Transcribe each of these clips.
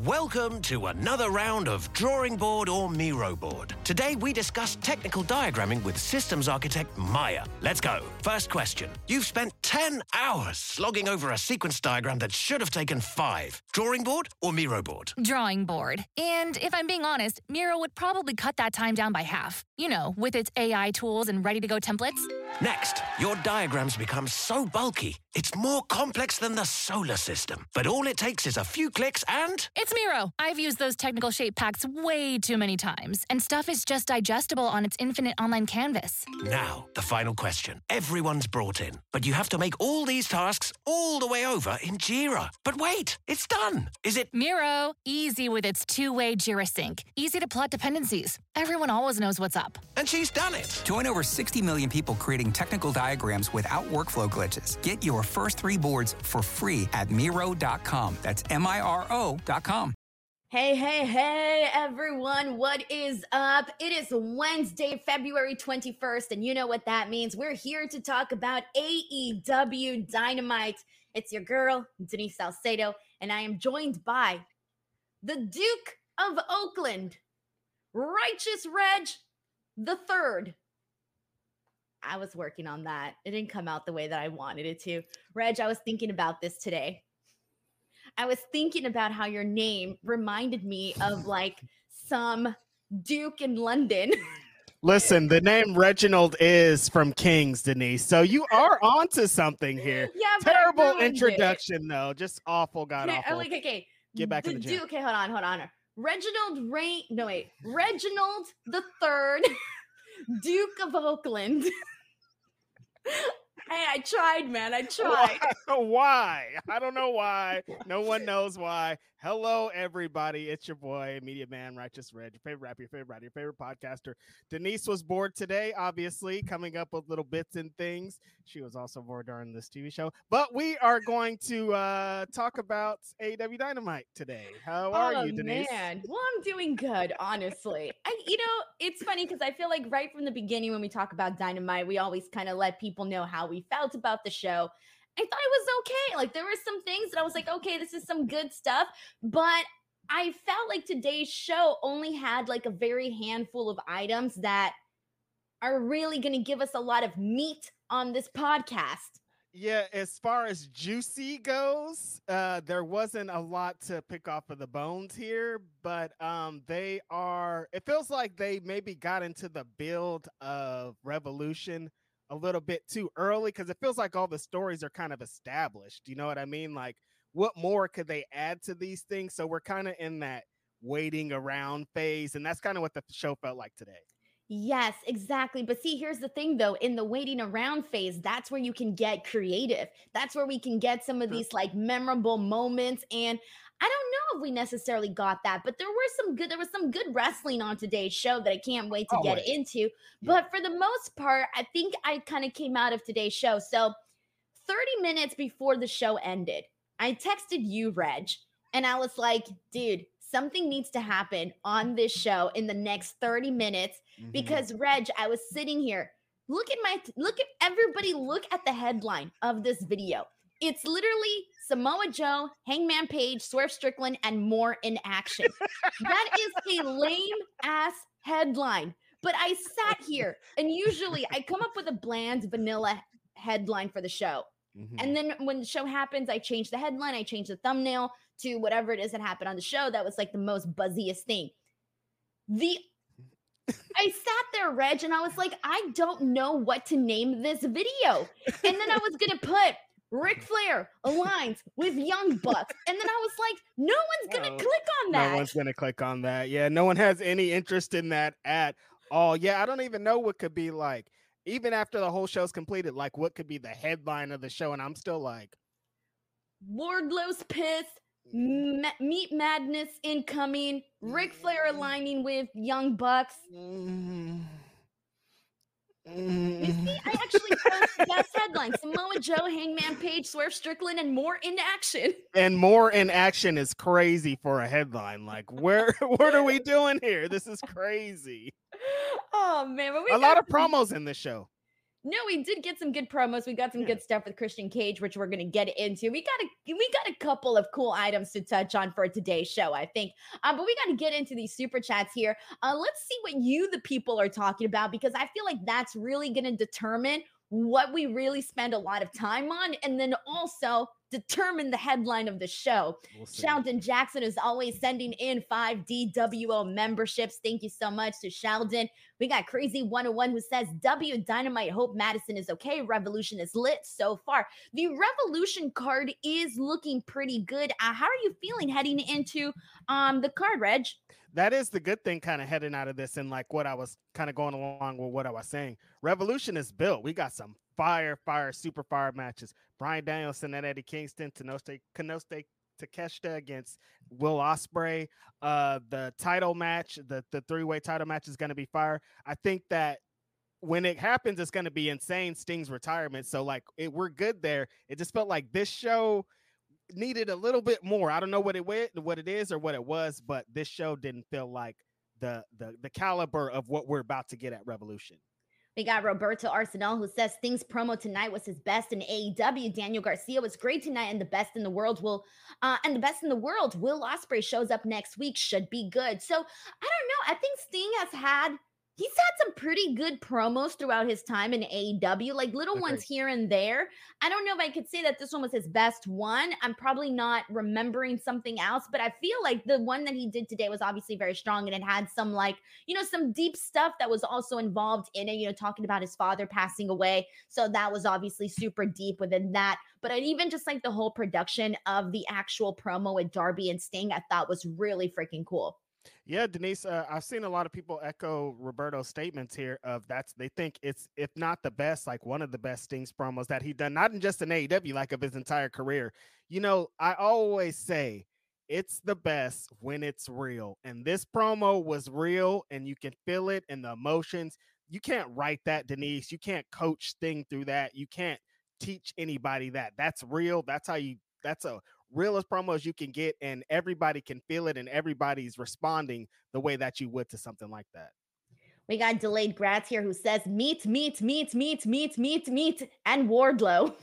Welcome to another round of Drawing Board or Miro Board. Today we discuss technical diagramming with systems architect Maya. Let's go. First question. You've spent 10 hours slogging over a sequence diagram that should have taken 5. Drawing board or Miro board? Drawing board. And if I'm being honest, Miro would probably cut that time down by half. You know, with its AI tools and ready-to-go templates. Next, your diagrams become so bulky, it's more complex than the solar system. But all it takes is a few clicks and... It's Miro. I've used those technical shape packs way too many times, and stuff is just digestible on its infinite online canvas. Now, the final question. Everyone's brought in, but you have to make all these tasks all the way over in Jira. But wait, it's done. Is it... Miro, easy with its two-way Jira sync. Easy to plot dependencies. Everyone always knows what's up. And she's done it. Join over 60 million people creating technical diagrams without workflow glitches. Get your first 3 boards for free at Miro.com. That's Miro.com. Hey, everyone. What is up? It is Wednesday, February 21st, and you know what that means. We're here to talk about AEW Dynamite. It's your girl, Denise Salcedo, and I am joined by the Duke of Oakland, Righteous Reg the Third. I was working on that. It didn't come out the way that I wanted it to. Reg, I was thinking about this today. I was thinking about how your name reminded me of like some Duke in London. Listen, the name Reginald is from Kings, Denise. So you are onto something here. Yeah, but terrible introduction, though. Just awful, awful. Okay. Get back in the gym. Okay, hold on. Reginald the Third, Duke of Oakland. Hey, I tried, man. I tried. Why? I don't know why. No one knows why. Hello, everybody. It's your boy, Media Man, Righteous Reg, your favorite rapper, your favorite writer, your favorite podcaster. Denise was bored today, obviously, coming up with little bits and things. She was also bored during this TV show. But we are going to talk about AEW Dynamite today. How are you, Denise? Man. Well, I'm doing good, honestly. It's funny because I feel like right from the beginning when we talk about Dynamite, we always kind of let people know how we felt about the show. I thought it was okay. Like there were some things that I was like, okay, this is some good stuff. But I felt like today's show only had like a very handful of items that are really going to give us a lot of meat on this podcast. Yeah, as far as juicy goes, there wasn't a lot to pick off of the bones here, but it feels like they maybe got into the build of Revolution a little bit too early because it feels like all the stories are kind of established. You know what I mean? Like, what more could they add to these things? So we're kind of in that waiting around phase, and that's kind of what the show felt like today. Yes, exactly. But see, here's the thing, though. In the waiting around phase, that's where you can get creative. That's where we can get some of these like memorable moments. And I don't know if we necessarily got that, but there was some good wrestling on today's show that I can't wait to get into. But for the most part, I think I kind of came out of today's show. So 30 minutes before the show ended, I texted you, Reg, and I was like, dude, something needs to happen on this show in the next 30 minutes because Reg, I was sitting here. Look at the headline of this video. It's literally Samoa Joe, Hangman Page, Swerve Strickland, and more in action. That is a lame ass headline. But I sat here and usually I come up with a bland vanilla headline for the show. And then when the show happens, I change the headline, I change the thumbnail to whatever it is that happened on the show. That was like the most buzziest thing. I sat there, Reg, and I was like, I don't know what to name this video. And then I was going to put Ric Flair aligns with Young Bucks. And then I was like, no one's going to click on that. No one's going to click on that. Yeah, no one has any interest in that at all. Yeah, I don't even know what could be like, even after the whole show's completed, like what could be the headline of the show. And I'm still like, Wardlow's pissed. Meat Madness incoming. Ric Flair aligning with Young Bucks. You see, I actually chose the best headline. Samoa Joe, Hangman Page, Swerve Strickland, and more in action. And more in action is crazy for a headline. Like, what are we doing here? This is crazy. Oh, man. A lot of promos in this show. No, we did get some good promos. We got some good stuff with Christian Cage, which we're gonna get into. We got a couple of cool items to touch on for today's show, I think. But we got to get into these super chats here. Let's see what you, the people, are talking about, because I feel like that's really gonna determine what we really spend a lot of time on, and then also determine the headline of the show. Sheldon Jackson is always sending in 5 DWO memberships. Thank you so much to Sheldon. We got Crazy 101 who says, W Dynamite, hope Madison is okay. Revolution is lit so far. The Revolution card is looking pretty good. How are you feeling heading into the card, Reg? That is the good thing kind of heading out of this, and like what I was kind of going along with what I was saying. Revolution is built. We got some super fire matches. Bryan Danielson and Eddie Kingston, Konosuke Takeshita against Will Ospreay. The title match, the three-way title match is going to be fire. I think that when it happens, it's going to be insane. Sting's retirement. So like we're good there. It just felt like this show needed a little bit more. I don't know what it is or what it was, but this show didn't feel like the caliber of what we're about to get at Revolution. We got Roberto Arsenal who says Sting's promo tonight was his best in AEW. Daniel Garcia was great tonight, and the best in the world Will Ospreay shows up next week. Should be good. So I don't know. I think Sting he's had some pretty good promos throughout his time in AEW, like little ones here and there. I don't know if I could say that this one was his best one. I'm probably not remembering something else, but I feel like the one that he did today was obviously very strong, and it had some some deep stuff that was also involved in it, talking about his father passing away. So that was obviously super deep within that. But even just like the whole production of the actual promo with Darby and Sting, I thought was really freaking cool. Yeah, Denise, I've seen a lot of people echo Roberto's statements here they think it's, if not the best, like one of the best Sting's promos that he done, not just in AEW, like of his entire career. I always say it's the best when it's real. And this promo was real, and you can feel it in the emotions. You can't write that, Denise. You can't coach Sting through that. You can't teach anybody that. That's real. That's a realest promos you can get, and everybody can feel it, and everybody's responding the way that you would to something like that. We got Delayed Grats here who says meet, and Wardlow.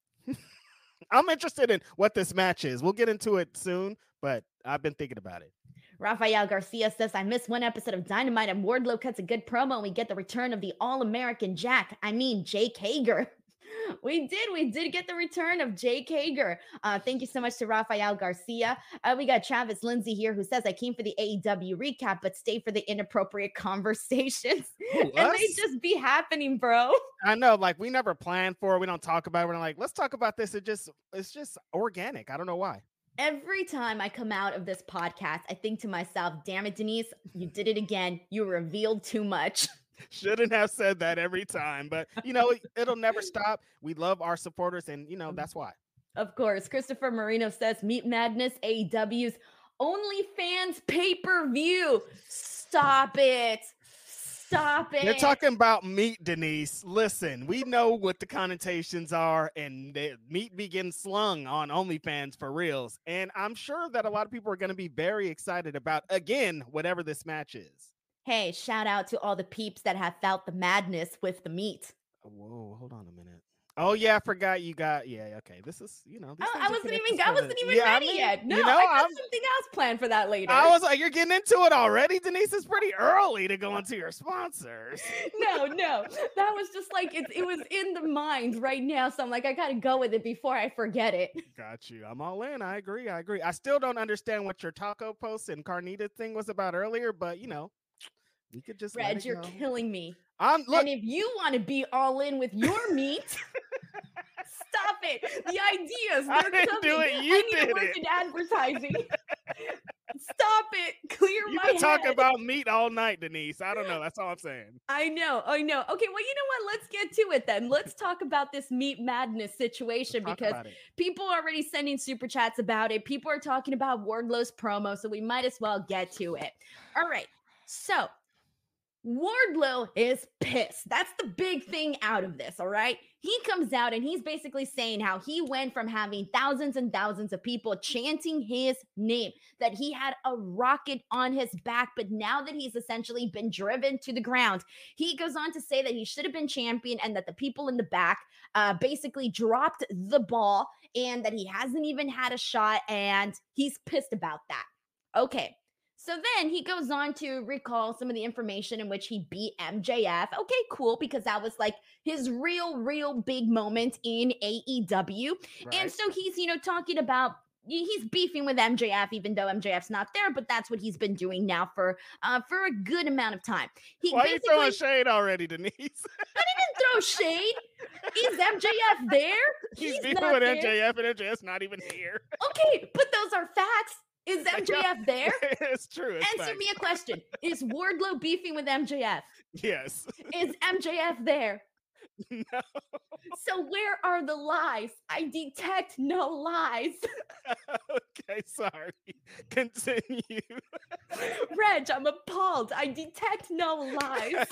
I'm interested in what this match is. We'll get into it soon, but I've been thinking about it. Rafael Garcia says, I missed one episode of Dynamite, and Wardlow cuts a good promo, and we get the return of the All-American Jake Hager. We did get the return of Jake Hager. Thank you so much to Rafael Garcia. We got Travis Lindsay here who says, I came for the AEW recap, but stay for the inappropriate conversations. And they just be happening, bro. I know, like we never planned for it. We don't talk about it. We're like, let's talk about this. It's just organic. I don't know why. Every time I come out of this podcast, I think to myself, damn it, Denise, you did it again. You revealed too much. Shouldn't have said that every time, but it'll never stop. We love our supporters, and that's why. Of course. Christopher Marino says Meat Madness, AEW's OnlyFans pay-per-view. Stop it. You're talking about meat, Denise. Listen, we know what the connotations are, and meat be getting slung on OnlyFans for reals. And I'm sure that a lot of people are going to be very excited about, again, whatever this match is. Hey, shout out to all the peeps that have felt the madness with the meat. Whoa, hold on a minute. Oh yeah, I forgot you got. Yeah, okay. This is, I wasn't even ready yet. No, I got something else planned for that later. I was like, you're getting into it already, Denise. It's pretty early to go into your sponsors. No, that was just like it was in the mind right now. So I'm like, I gotta go with it before I forget it. Got you. I'm all in. I agree. I still don't understand what your taco post and carnita thing was about earlier, but we could just. Reg, you're killing me. And if you want to be all in with your meat, stop it. The ideas, they're I didn't coming. do it. You I need to work in advertising. Stop it. Clear you my head. You can talk about meat all night, Denise. I don't know. That's all I'm saying. I know. Okay, well, you know what? Let's get to it then. Let's talk about this Meat Madness situation because people are already sending super chats about it. People are talking about Wardlow's promo, so we might as well get to it. All right. So Wardlow is pissed. That's the big thing out of this, all right? He comes out and he's basically saying how he went from having thousands and thousands of people chanting his name, that he had a rocket on his back, but now that he's essentially been driven to the ground, he goes on to say that he should have been champion and that the people in the back basically dropped the ball and that he hasn't even had a shot and he's pissed about that. Okay. So then he goes on to recall some of the information in which he beat MJF. Okay, cool, because that was like his real big moment in AEW. Right. And so he's, talking about he's beefing with MJF, even though MJF's not there, but that's what he's been doing now for a good amount of time. Why are you throwing shade already, Denise? I didn't throw shade. Is MJF there? He's beefing with MJF and MJF's not even here. Okay, but those are facts. Is MJF there? It's true. Answer me a question. Is Wardlow beefing with MJF? Yes. Is MJF there? No. So where are the lies? I detect no lies. Okay, sorry. Continue. Reg, I'm appalled. I detect no lies.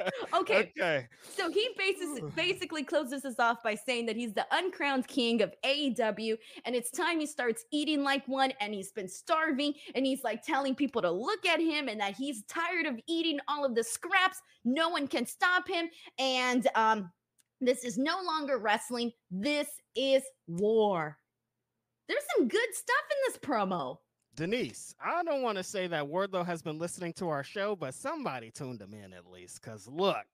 Okay. So he basically closes us off by saying that he's the uncrowned king of AEW, and it's time he starts eating like one, and he's been starving, and he's like telling people to look at him, and that he's tired of eating all of the scraps. No one can stop him, and this is no longer wrestling. This is war. There's some good stuff in this promo. Denise, I don't want to say that Wardlow has been listening to our show, but somebody tuned him in at least. Because look,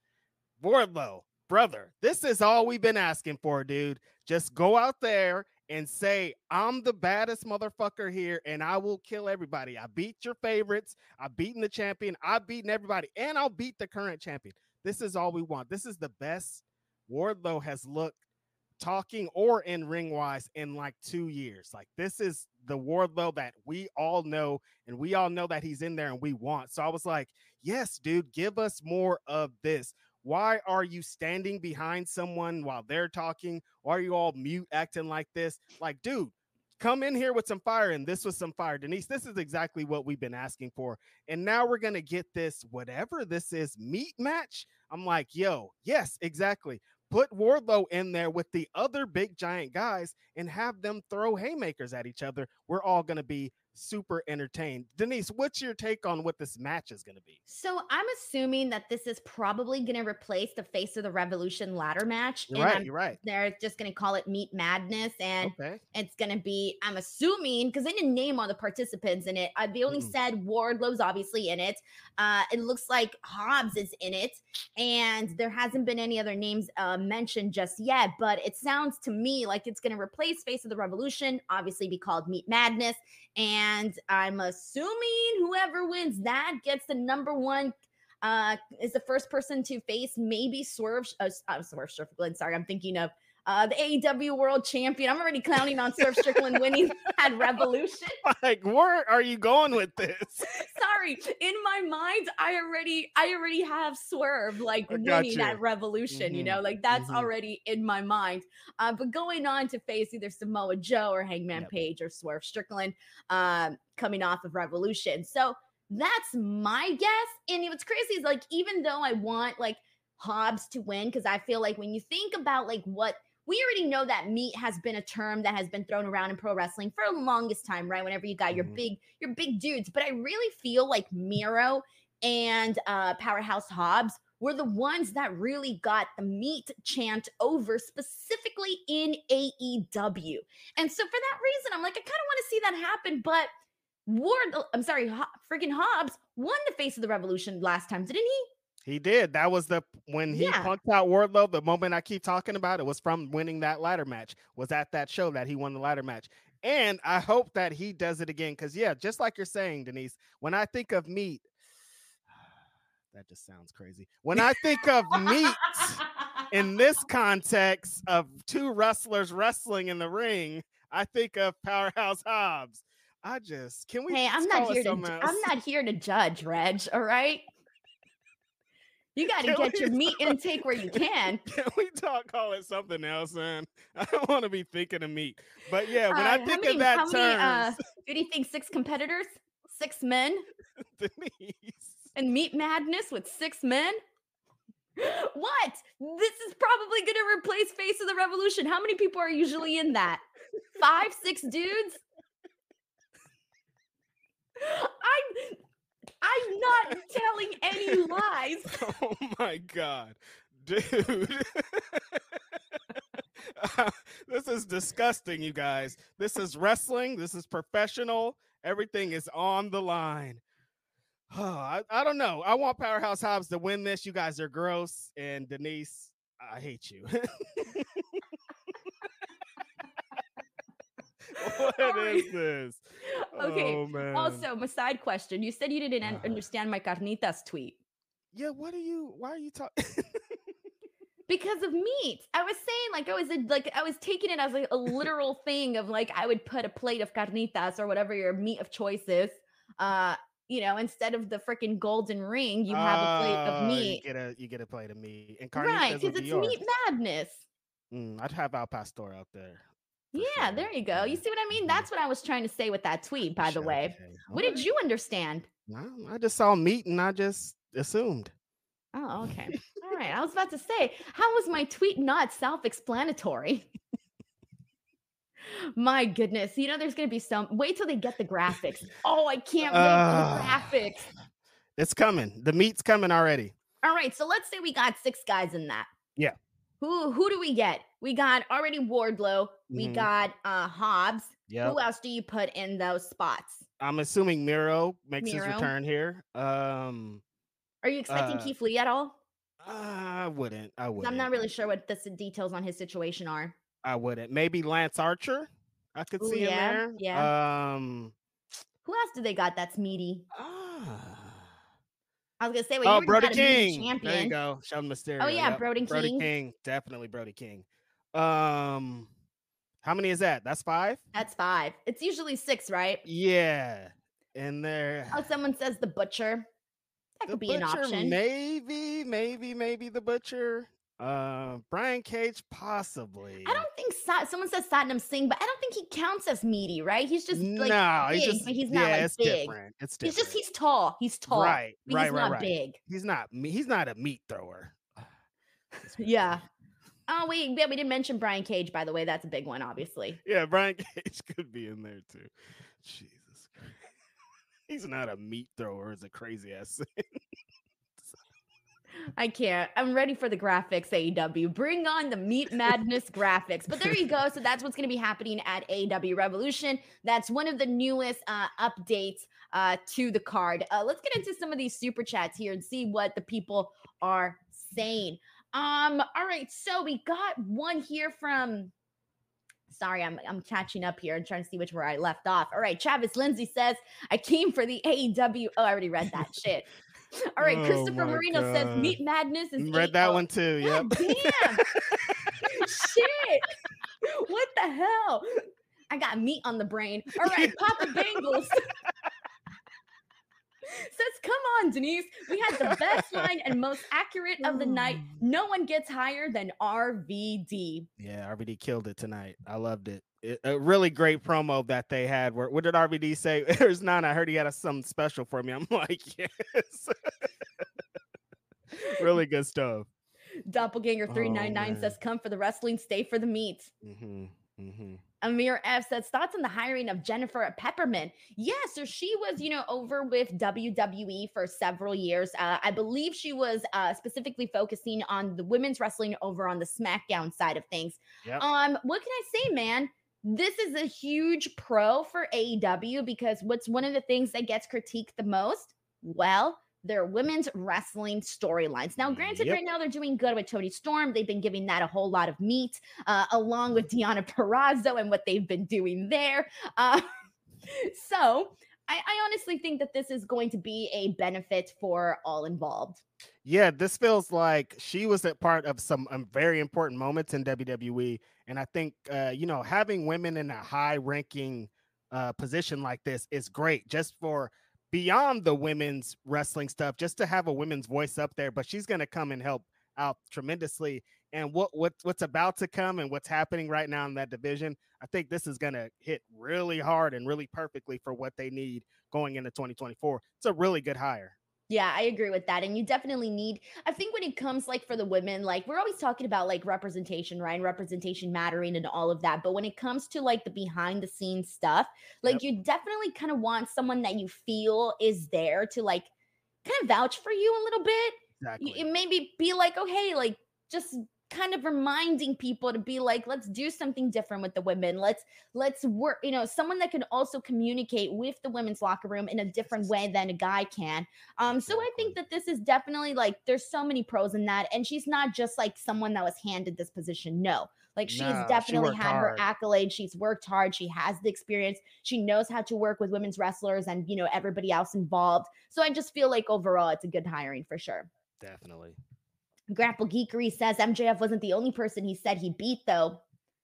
Wardlow, brother, this is all we've been asking for, dude. Just go out there and say, I'm the baddest motherfucker here, and I will kill everybody. I beat your favorites. I've beaten the champion. I've beaten everybody, and I'll beat the current champion. This is all we want. This is the best Wardlow has looked talking or in ring wise in like 2 years. Like, this is the Wardlow that we all know, and we all know that he's in there and we want. So I was like, yes, dude, give us more of this. Why are you standing behind someone while they're talking? Why are you all mute acting like this? Like, dude, come in here with some fire. And this was some fire. Denise, this is exactly what we've been asking for. And now we're going to get this, whatever this is, meat match. I'm like, yo, yes, exactly. Put Wardlow in there with the other big giant guys and have them throw haymakers at each other. We're all going to be super entertained. Denise, what's your take on what this match is going to be? So I'm assuming that this is probably going to replace the Face of the Revolution ladder match. You're right. They're just going to call it Meat Madness. And it's going to be, I'm assuming, because they didn't name all the participants in it. They only said Wardlow's obviously in it. It looks like Hobbs is in it. And there hasn't been any other names mentioned just yet. But it sounds to me like it's going to replace Face of the Revolution, obviously be called Meat Madness. And I'm assuming whoever wins that gets the number one, is the first person to face maybe Swerve Strickland. Sorry, I'm thinking of the AEW World Champion. I'm already counting on Swerve Strickland winning at Revolution. Like, where are you going with this? Sorry, in my mind, I already have Swerve like winning at Revolution. You know, like that's already in my mind. But going on to face either Samoa Joe or Hangman Page or Swerve Strickland, coming off of Revolution. So that's my guess. And what's crazy is like, even though I want like Hobbs to win, because I feel like when you think about like what we already know, that meat has been a term that has been thrown around in pro wrestling for the longest time, right? Whenever you got your big dudes. But I really feel like Miro and Powerhouse Hobbs were the ones that really got the meat chant over, specifically in AEW. And so for that reason, I'm like, I kind of want to see that happen. But freaking Hobbs won the Face of the Revolution last time, didn't he? He did. That was when he punked out Wardlow. The moment I keep talking about it was from winning that ladder match. Was at that show that he won the ladder match. And I hope that he does it again. Because, just like you're saying, Denise, when I think of meat, that just sounds crazy. When I think of meat in this context of two wrestlers wrestling in the ring, I think of Powerhouse Hobbs. Can we? Hey, I'm not here to judge, Reg. All right. You got to get your meat intake where you can. Can we call it something else, man? I don't want to be thinking of meat. But when I think of that term. Do you think 6 competitors? 6 men? Denise. And Meat Madness with 6 men? What? This is probably going to replace Face of the Revolution. How many people are usually in that? 5, 6 dudes? I'm not telling any lies. Oh my God, dude. This is disgusting, you guys. This is wrestling. This is professional. Everything is on the line. Oh, I don't know. I want Powerhouse Hobbs to win this. You guys are gross. And Denise, I hate you. What is this? Okay. Oh, man. Also, my side question. You said you didn't understand my carnitas tweet. Yeah, why are you talking? Because of meat. I was saying I was taking it as like a literal thing of like I would put a plate of carnitas or whatever your meat of choice is. Instead of the freaking golden ring, you have a plate of meat. You get a plate of meat. And Right, carnitas because would be it's yours. meat madness. I'd have Al Pastor out there. Yeah, Sure. there you go. You see what I mean? That's what I was trying to say with that tweet, by the way. Okay. What did you understand? No, I just saw meat and I just assumed. Oh, okay. All right. I was about to say, how was my tweet not self-explanatory? My goodness. There's going to be wait till they get the graphics. Oh, I can't wait for the graphics. It's coming. The meat's coming already. All right. So let's say we got 6 guys in that. Yeah. Who do we get? We got already Wardlow. We got Hobbs. Yep. Who else do you put in those spots? I'm assuming Miro makes his return here. Are you expecting Keith Lee at all? I wouldn't. I'm not really sure what the details on his situation are. I wouldn't. Maybe Lance Archer. I could see him there. Yeah. Who else do they got that's meaty? I was gonna say, well, Brody King. There you go. Sheldon Mysterio. Oh yeah, yep. Brody King. Definitely Brody King. How many is that? That's 5? That's 5. It's usually 6, right? Yeah. And there. Oh, someone says the Butcher. That could be an option. Maybe the Butcher. Brian Cage, possibly. I don't think someone says Satnam Singh, but I don't think he counts as meaty, right? He's just like big, but he's not like big. Different. It's different. He's tall. He's tall. Right. He's not big. He's not a meat thrower. Yeah. Oh wait, we didn't mention Brian Cage, by the way. That's a big one, obviously. Yeah, Brian Cage could be in there too. Jesus Christ. He's not a meat thrower. It's a crazy ass thing. I can't. I'm ready for the graphics, AEW. Bring on the Meat Madness graphics. But there you go. So that's what's going to be happening at AEW Revolution. That's one of the newest updates to the card. Let's get into some of these super chats here and see what the people are saying. All right. So we got one here from... Sorry, I'm catching up here and trying to see where I left off. All right. Travis Lindsay says, I came for the AEW... Oh, I already read that shit. All right, Christopher Marino says Meat Madness is read that one too. Yep. Damn. Shit. What the hell? I got meat on the brain. All right, Papa Bengals says, come on, Denise. We had the best line and most accurate of the night. No one gets higher than RVD. Yeah, RVD killed it tonight. I loved it. A really great promo that they had. What did RVD say? There's none. I heard he had something special for me. I'm like, yes. Really good stuff. Doppelganger 399 says, come for the wrestling, stay for the meat. Amir F says, thoughts on the hiring of Jennifer Pepperman? Yeah, so she was, over with WWE for several years. I believe she was specifically focusing on the women's wrestling over on the SmackDown side of things. Yep. What can I say, man? This is a huge pro for AEW because what's one of the things that gets critiqued the most? Well, their women's wrestling storylines. Now, granted, right now they're doing good with Toni Storm. They've been giving that a whole lot of meat, along with Deonna Purrazzo and what they've been doing there. So I honestly think that this is going to be a benefit for all involved. Yeah, this feels like she was a part of some very important moments in WWE. And I think, having women in a high-ranking position like this is great just for beyond the women's wrestling stuff, just to have a women's voice up there. But she's going to come and help out tremendously. And what's about to come and what's happening right now in that division, I think this is going to hit really hard and really perfectly for what they need going into 2024. It's a really good hire. Yeah, I agree with that. And you definitely need, I think when it comes like for the women, like we're always talking about like representation, right? And representation mattering and all of that. But when it comes to like the behind the scenes stuff, like Yep, you definitely kind of want someone that you feel is there to like kind of vouch for you a little bit. exactly. It maybe be like, oh, hey, like just kind of reminding people to be like, let's do something different with the women. Let's work, someone that can also communicate with the women's locker room in a different way than a guy can. So I think Exactly. that this is definitely like there's so many pros in that. And she's not just like someone that was handed this position. No. Like she has No, she definitely worked had her hard. accolades. She's worked hard. She has the experience. She knows how to work with women's wrestlers and everybody else involved. So I just feel like overall it's a good hiring for sure. Definitely. Grapple Geekery says MJF wasn't the only person he said he beat, though.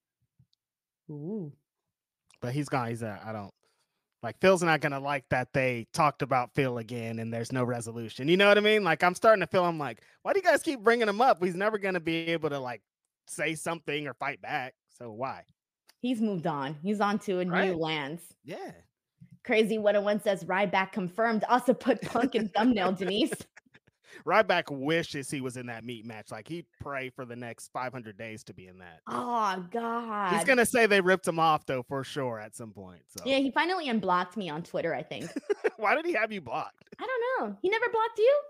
Ooh. But he's gone. I don't like Phil's not gonna like that they talked about Phil again and there's no resolution. You know what I mean? Like I'm starting to feel I'm like, why do you guys keep bringing him up? He's never gonna be able to like say something or fight back. So why? He's moved on. He's on to a new Right? lands. Yeah. Crazy 101 says Ryback confirmed. Also put Punk in thumbnail, Denise. Ryback wishes he was in that meat match. Like he'd pray for the next 500 days to be in that. Oh, God. He's gonna say they ripped him off though for sure at some point. So Yeah, he finally unblocked me on Twitter, I think. why did he have you blocked? I don't know. He never blocked you?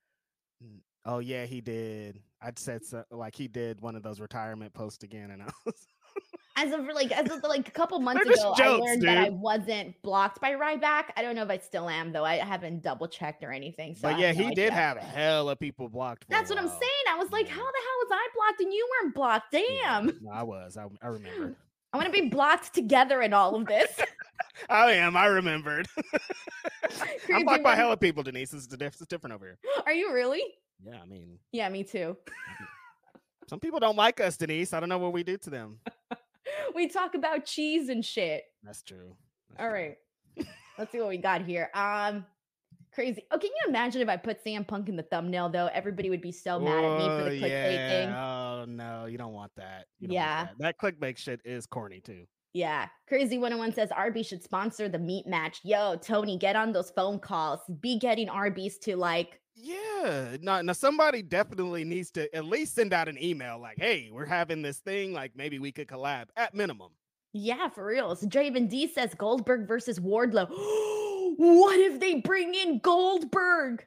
Oh yeah, he did. I'd said so, like he did one of those retirement posts again, and I was As of like a couple months they're just ago, I jokes, learned dude. that I wasn't blocked by Ryback. I don't know if I still am, though. I haven't double checked or anything. So But I yeah, have no he did idea. have hell of people blocked. For That's a what I'm while. saying. I was like, Yeah. how the hell was I blocked and you weren't blocked? Damn. Yeah, no, I was. I remembered. I want to be blocked together in all of this. I am. I remembered. I'm Crazy blocked by one. hella people, Denise. It's different over here. Are you really? Yeah, I mean, Yeah, me too. some people don't like us, Denise. I don't know what we do to them. We talk about cheese and shit. That's true. All right. Let's see what we got here. Crazy. Oh, can you imagine if I put CM Punk in the thumbnail though? Everybody would be so mad at me for the clickbait thing. Oh no, you don't want that. You don't Yeah. want that. That clickbait shit is corny too. Yeah. Crazy 101 says Arby should sponsor the meat match. Yo, Tony, get on those phone calls. Be getting Arby's to like. Yeah, no, now somebody definitely needs to at least send out an email like, "Hey, we're having this thing. Like, maybe we could collab at minimum." Yeah, for real. So Draven D says Goldberg versus Wardlow. What if they bring in Goldberg?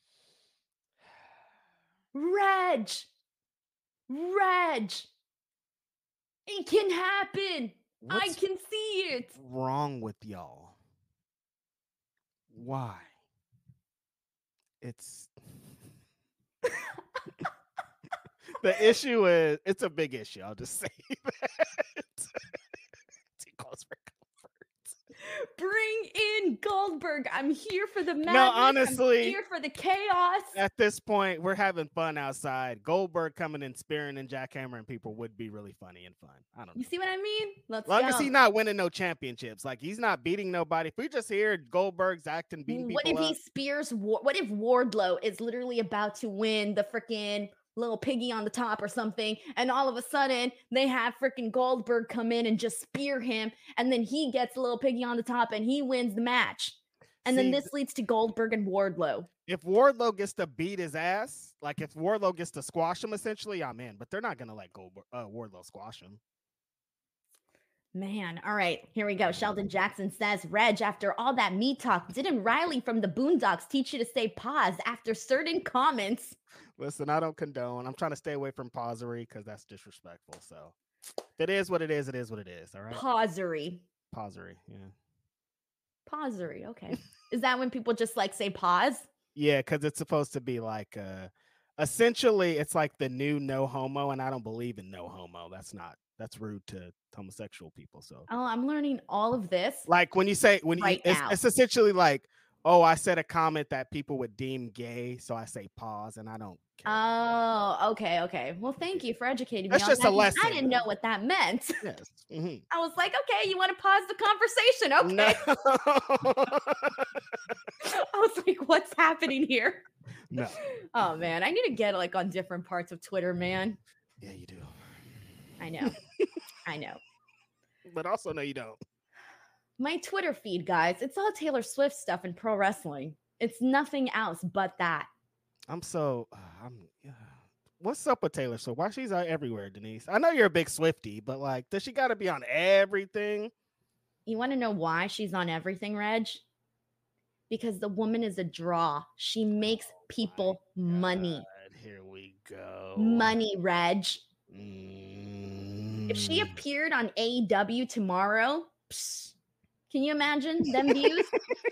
Reg. It can happen. I What's can see it. wrong with y'all? Why? It's the issue is it's a big issue. I'll just say that. Too close for comfort. Bring in Goldberg. I'm here for the madness. No, honestly, I'm here for the chaos. at this point, we're having fun outside. Goldberg coming and spearing and jackhammering people would be really funny and fun. I don't know. You see what I mean? Let's Long go. as he's not winning no championships, like he's not beating nobody. If we just hear Goldberg's acting, beating people What if up, he spears? What if Wardlow is literally about to win the freaking little piggy on the top or something, and all of a sudden they have freaking Goldberg come in and just spear him, and then he gets a little piggy on the top and he wins the match, and then See, this leads to Goldberg and Wardlow. if Wardlow gets to beat his ass, like if Wardlow gets to squash him, essentially, I'm in. But they're not gonna let Wardlow squash him. Man, all right, here we go. Sheldon Jackson says, Reg, after all that meat talk, didn't Riley from the Boondocks teach you to say pause after certain comments? Listen, I don't condone. I'm trying to stay away from pausery because that's disrespectful. So if it is what it is, it is what it is. All right. Pausery. Pausery. Yeah. Pausery. Okay. Is that when people just like say pause? Yeah, because it's supposed to be like essentially it's like the new no homo, and I don't believe in no homo. That's rude to homosexual people. So Oh, I'm learning all of this. like when you say Right now. it's essentially like, oh, I said a comment that people would deem gay, so I say pause, and I don't care. Oh, okay. Well, thank you for educating me That's on just that. a 'Cause lesson. I didn't know what that meant. Yes. Mhm. I was like, okay, you want to pause the conversation? Okay. No. I was like, what's happening here? No. Oh man, I need to get like on different parts of Twitter, man. Yeah, you do. I know. I know. But also, no, you don't. My Twitter feed, guys, it's all Taylor Swift stuff and pro wrestling. It's nothing else but that. Yeah. What's up with Taylor Swift? Why she's out everywhere, Denise? I know you're a big Swiftie, but like, does she got to be on everything? You want to know why she's on everything, Reg? Because the woman is a draw. She makes people money. Here we go. Money, Reg. If she appeared on AEW tomorrow, can you imagine them views?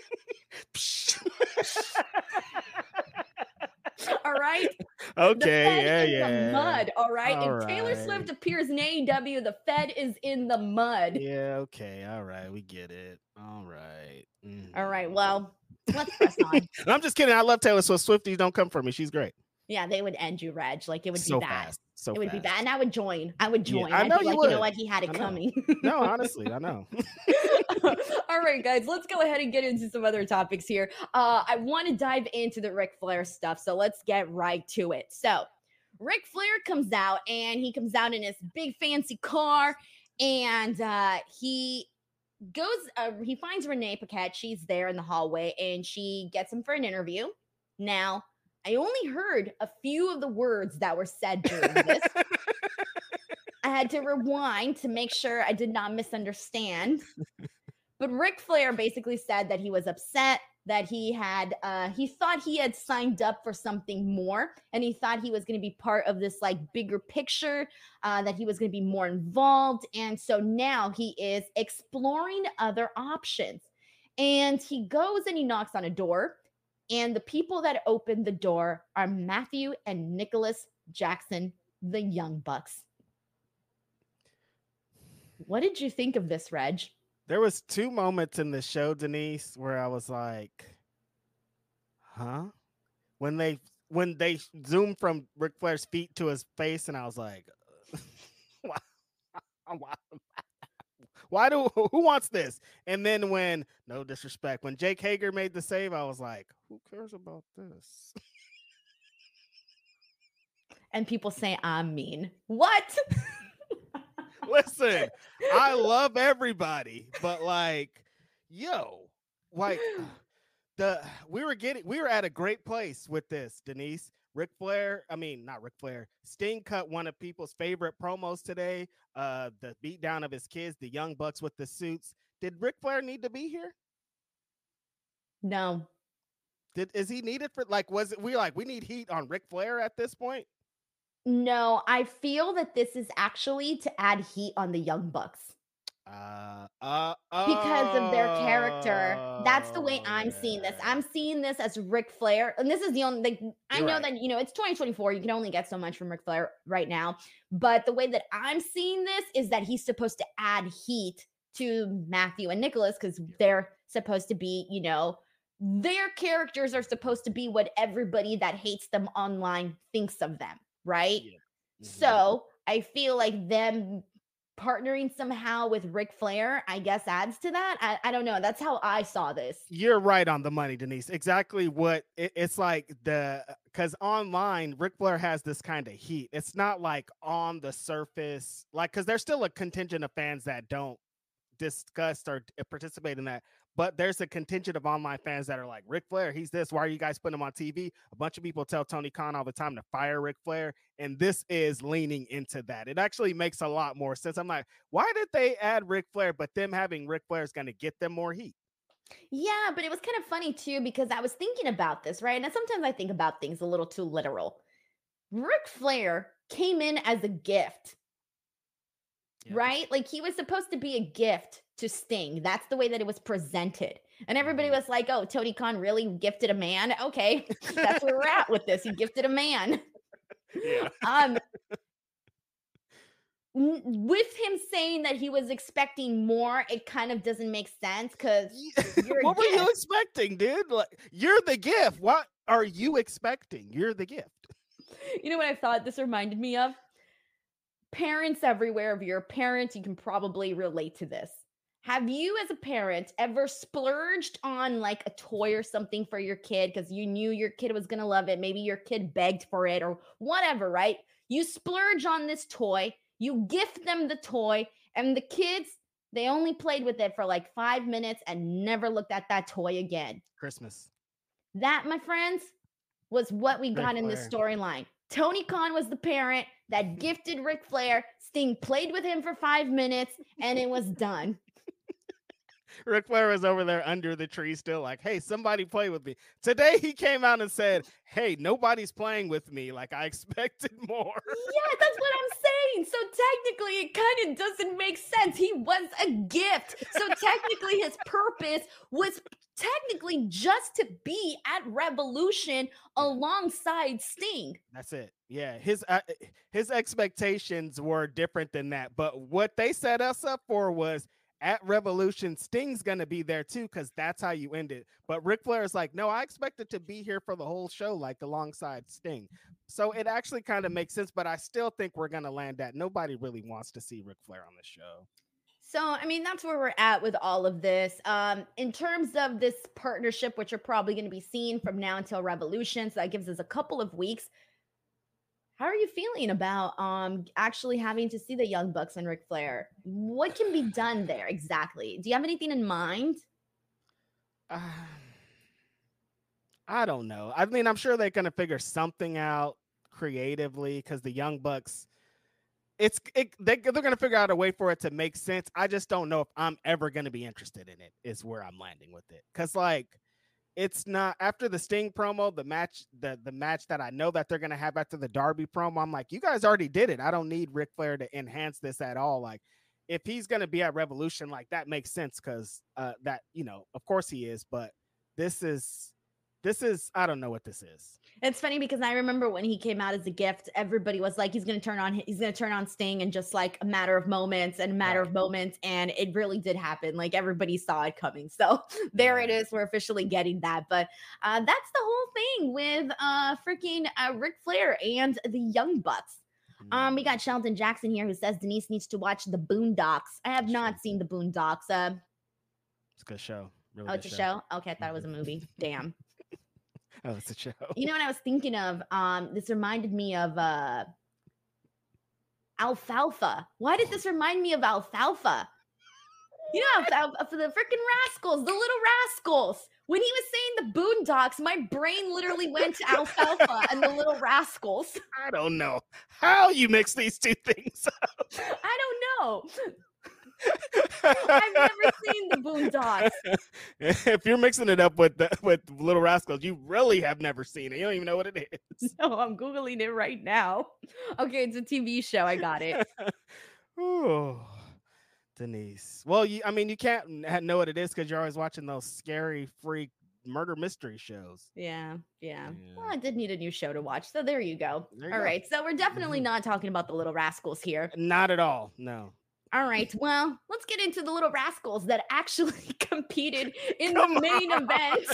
All right. Okay. The mud. All right. All if Taylor Swift appears in AEW, the Fed is in the mud. Yeah. Okay. All right. We get it. All right. All right. Well, let's press on. I'm just kidding. I love Taylor Swift. Swifties don't come for me. She's great. Yeah, they would end you, Reg. Like, it would so be bad. Fast. So it would fast. be bad. And I would join. Yeah, I know I'd be you like, would. you know what? He had it coming. No, honestly, I know. All right, guys, let's go ahead and get into some other topics here. I want to dive into the Ric Flair stuff, so let's get right to it. So Ric Flair comes out, and he comes out in his big fancy car, and he finds Renee Paquette. She's there in the hallway, and she gets him for an interview. Now, I only heard a few of the words that were said during this. I had to rewind to make sure I did not misunderstand. But Ric Flair basically said that he was upset, that he thought he had signed up for something more, and he thought he was going to be part of this like bigger picture, that he was going to be more involved. And so now he is exploring other options. And he goes and he knocks on a door. And the people that opened the door are Matthew and Nicholas Jackson, the Young Bucks. What did you think of this, Reg? There was 2 moments in the show, Denise, where I was like, huh? When they zoomed from Ric Flair's feet to his face, and I was like, who wants this? And then when, no disrespect, when Jake Hager made the save, I was like, who cares about this? And people say I'm mean. What? Listen, I love everybody, but like, yo, like we were at a great place with this, Denise. Sting cut one of people's favorite promos today. The beatdown of his kids, the Young Bucks with the suits. Did Ric Flair need to be here? No. Is he needed for we need heat on Ric Flair at this point? No, I feel that this is actually to add heat on the Young Bucks. Because of their character. That's the way I'm seeing this. I'm seeing this as Ric Flair. And this is the only I know that, it's 2024. You can only get so much from Ric Flair right now. But the way that I'm seeing this is that he's supposed to add heat to Matthew and Nicholas, because they're supposed to be, their characters are supposed to be what everybody that hates them online thinks of them. Right? Yeah. Mm-hmm. So I feel like them partnering somehow with Ric Flair, I guess, adds to that. I don't know. That's how I saw this. You're right on the money, Denise. Exactly what it's like. Because online, Ric Flair has this kind of heat. It's not like on the surface, because there's still a contingent of fans that don't discuss or participate in that. But there's a contingent of online fans that are like, Ric Flair, he's this. Why are you guys putting him on TV? A bunch of people tell Tony Khan all the time to fire Ric Flair. And this is leaning into that. It actually makes a lot more sense. I'm like, why did they add Ric Flair? But them having Ric Flair is going to get them more heat. Yeah, but it was kind of funny, too, because I was thinking about this, right? And sometimes I think about things a little too literal. Ric Flair came in as a gift. Yeah. Right? Like, he was supposed to be a gift to Sting. That's the way that it was presented. And everybody was like, oh, Tony Khan really gifted a man? Okay, that's where we're at with this. He gifted a man. Yeah. With him saying that he was expecting more, it kind of doesn't make sense, because what were you expecting, dude? Like, you're the gift. What are you expecting? You're the gift. You know what I thought this reminded me of? Parents everywhere. If you're a parent, you can probably relate to this. Have you, as a parent, ever splurged on like a toy or something for your kid because you knew your kid was going to love it? Maybe your kid begged for it or whatever, right? You splurge on this toy, you gift them the toy, and the kids, they only played with it for like 5 minutes and never looked at that toy again. Christmas. That, my friends, was what we got in this storyline. Tony Khan was the parent that gifted Ric Flair. Sting played with him for 5 minutes, and it was done. Ric Flair was over there under the tree still like, hey, somebody play with me. Today he came out and said, hey, nobody's playing with me. Like I expected more. Yeah, that's what I'm saying. So technically it kind of doesn't make sense. He was a gift. So technically his purpose was technically just to be at Revolution alongside Sting. That's it. Yeah, his expectations were different than that. But what they set us up for was at Revolution, Sting's going to be there too, because that's how you end it. But Ric Flair is like, no, I expected to be here for the whole show, like alongside Sting. So it actually kind of makes sense, but I still think we're going to land at nobody really wants to see Ric Flair on the show. So, I mean, that's where we're at with all of this. In terms of this partnership, which you're probably going to be seeing from now until Revolution, so that gives us a couple of weeks. How are you feeling about actually having to see the Young Bucks and Ric Flair? What can be done there exactly? Do you have anything in mind? I don't know. I mean, I'm sure they're going to figure something out creatively because the Young Bucks, they're going to figure out a way for it to make sense. I just don't know if I'm ever going to be interested in it is where I'm landing with it. Because like, it's not after the Sting promo, the match that I know that they're going to have after the Darby promo. I'm like, you guys already did it. I don't need Ric Flair to enhance this at all. Like if he's going to be at Revolution, like that makes sense. Cause that, you know, of course he is, but this is, I don't know what this is. It's funny because I remember when he came out as a gift, everybody was like, he's going to turn on Sting in just like a matter of moments. And it really did happen. Like everybody saw it coming. So there it is. We're officially getting that. But that's the whole thing with freaking Ric Flair and the Young Bucks. We got Sheldon Jackson here who says Denise needs to watch the Boondocks. I have not seen the Boondocks. It's a good show. Really it's a show? Okay, I thought it was a movie. Damn. Oh, it's a show. You know what I was thinking of? This reminded me of Alfalfa. Why did this remind me of Alfalfa? You know, for the freaking Rascals, the Little Rascals. When he was saying the Boondocks, my brain literally went to Alfalfa and the Little Rascals. I don't know how you mix these two things up. I don't know. I've never seen the Boondocks. If you're mixing it up with Little Rascals, you really have never seen it. You don't even know what it is. No, I'm Googling it right now. Okay, it's a TV show. I got it. Oh, Denise. Well, you can't know what it is because you're always watching those scary, freak murder mystery shows. Yeah. Well, I did need a new show to watch. So there you go. All right. So we're definitely not talking about the Little Rascals here. Not at all. No. All right, well, let's get into the Little Rascals that actually competed in the main event.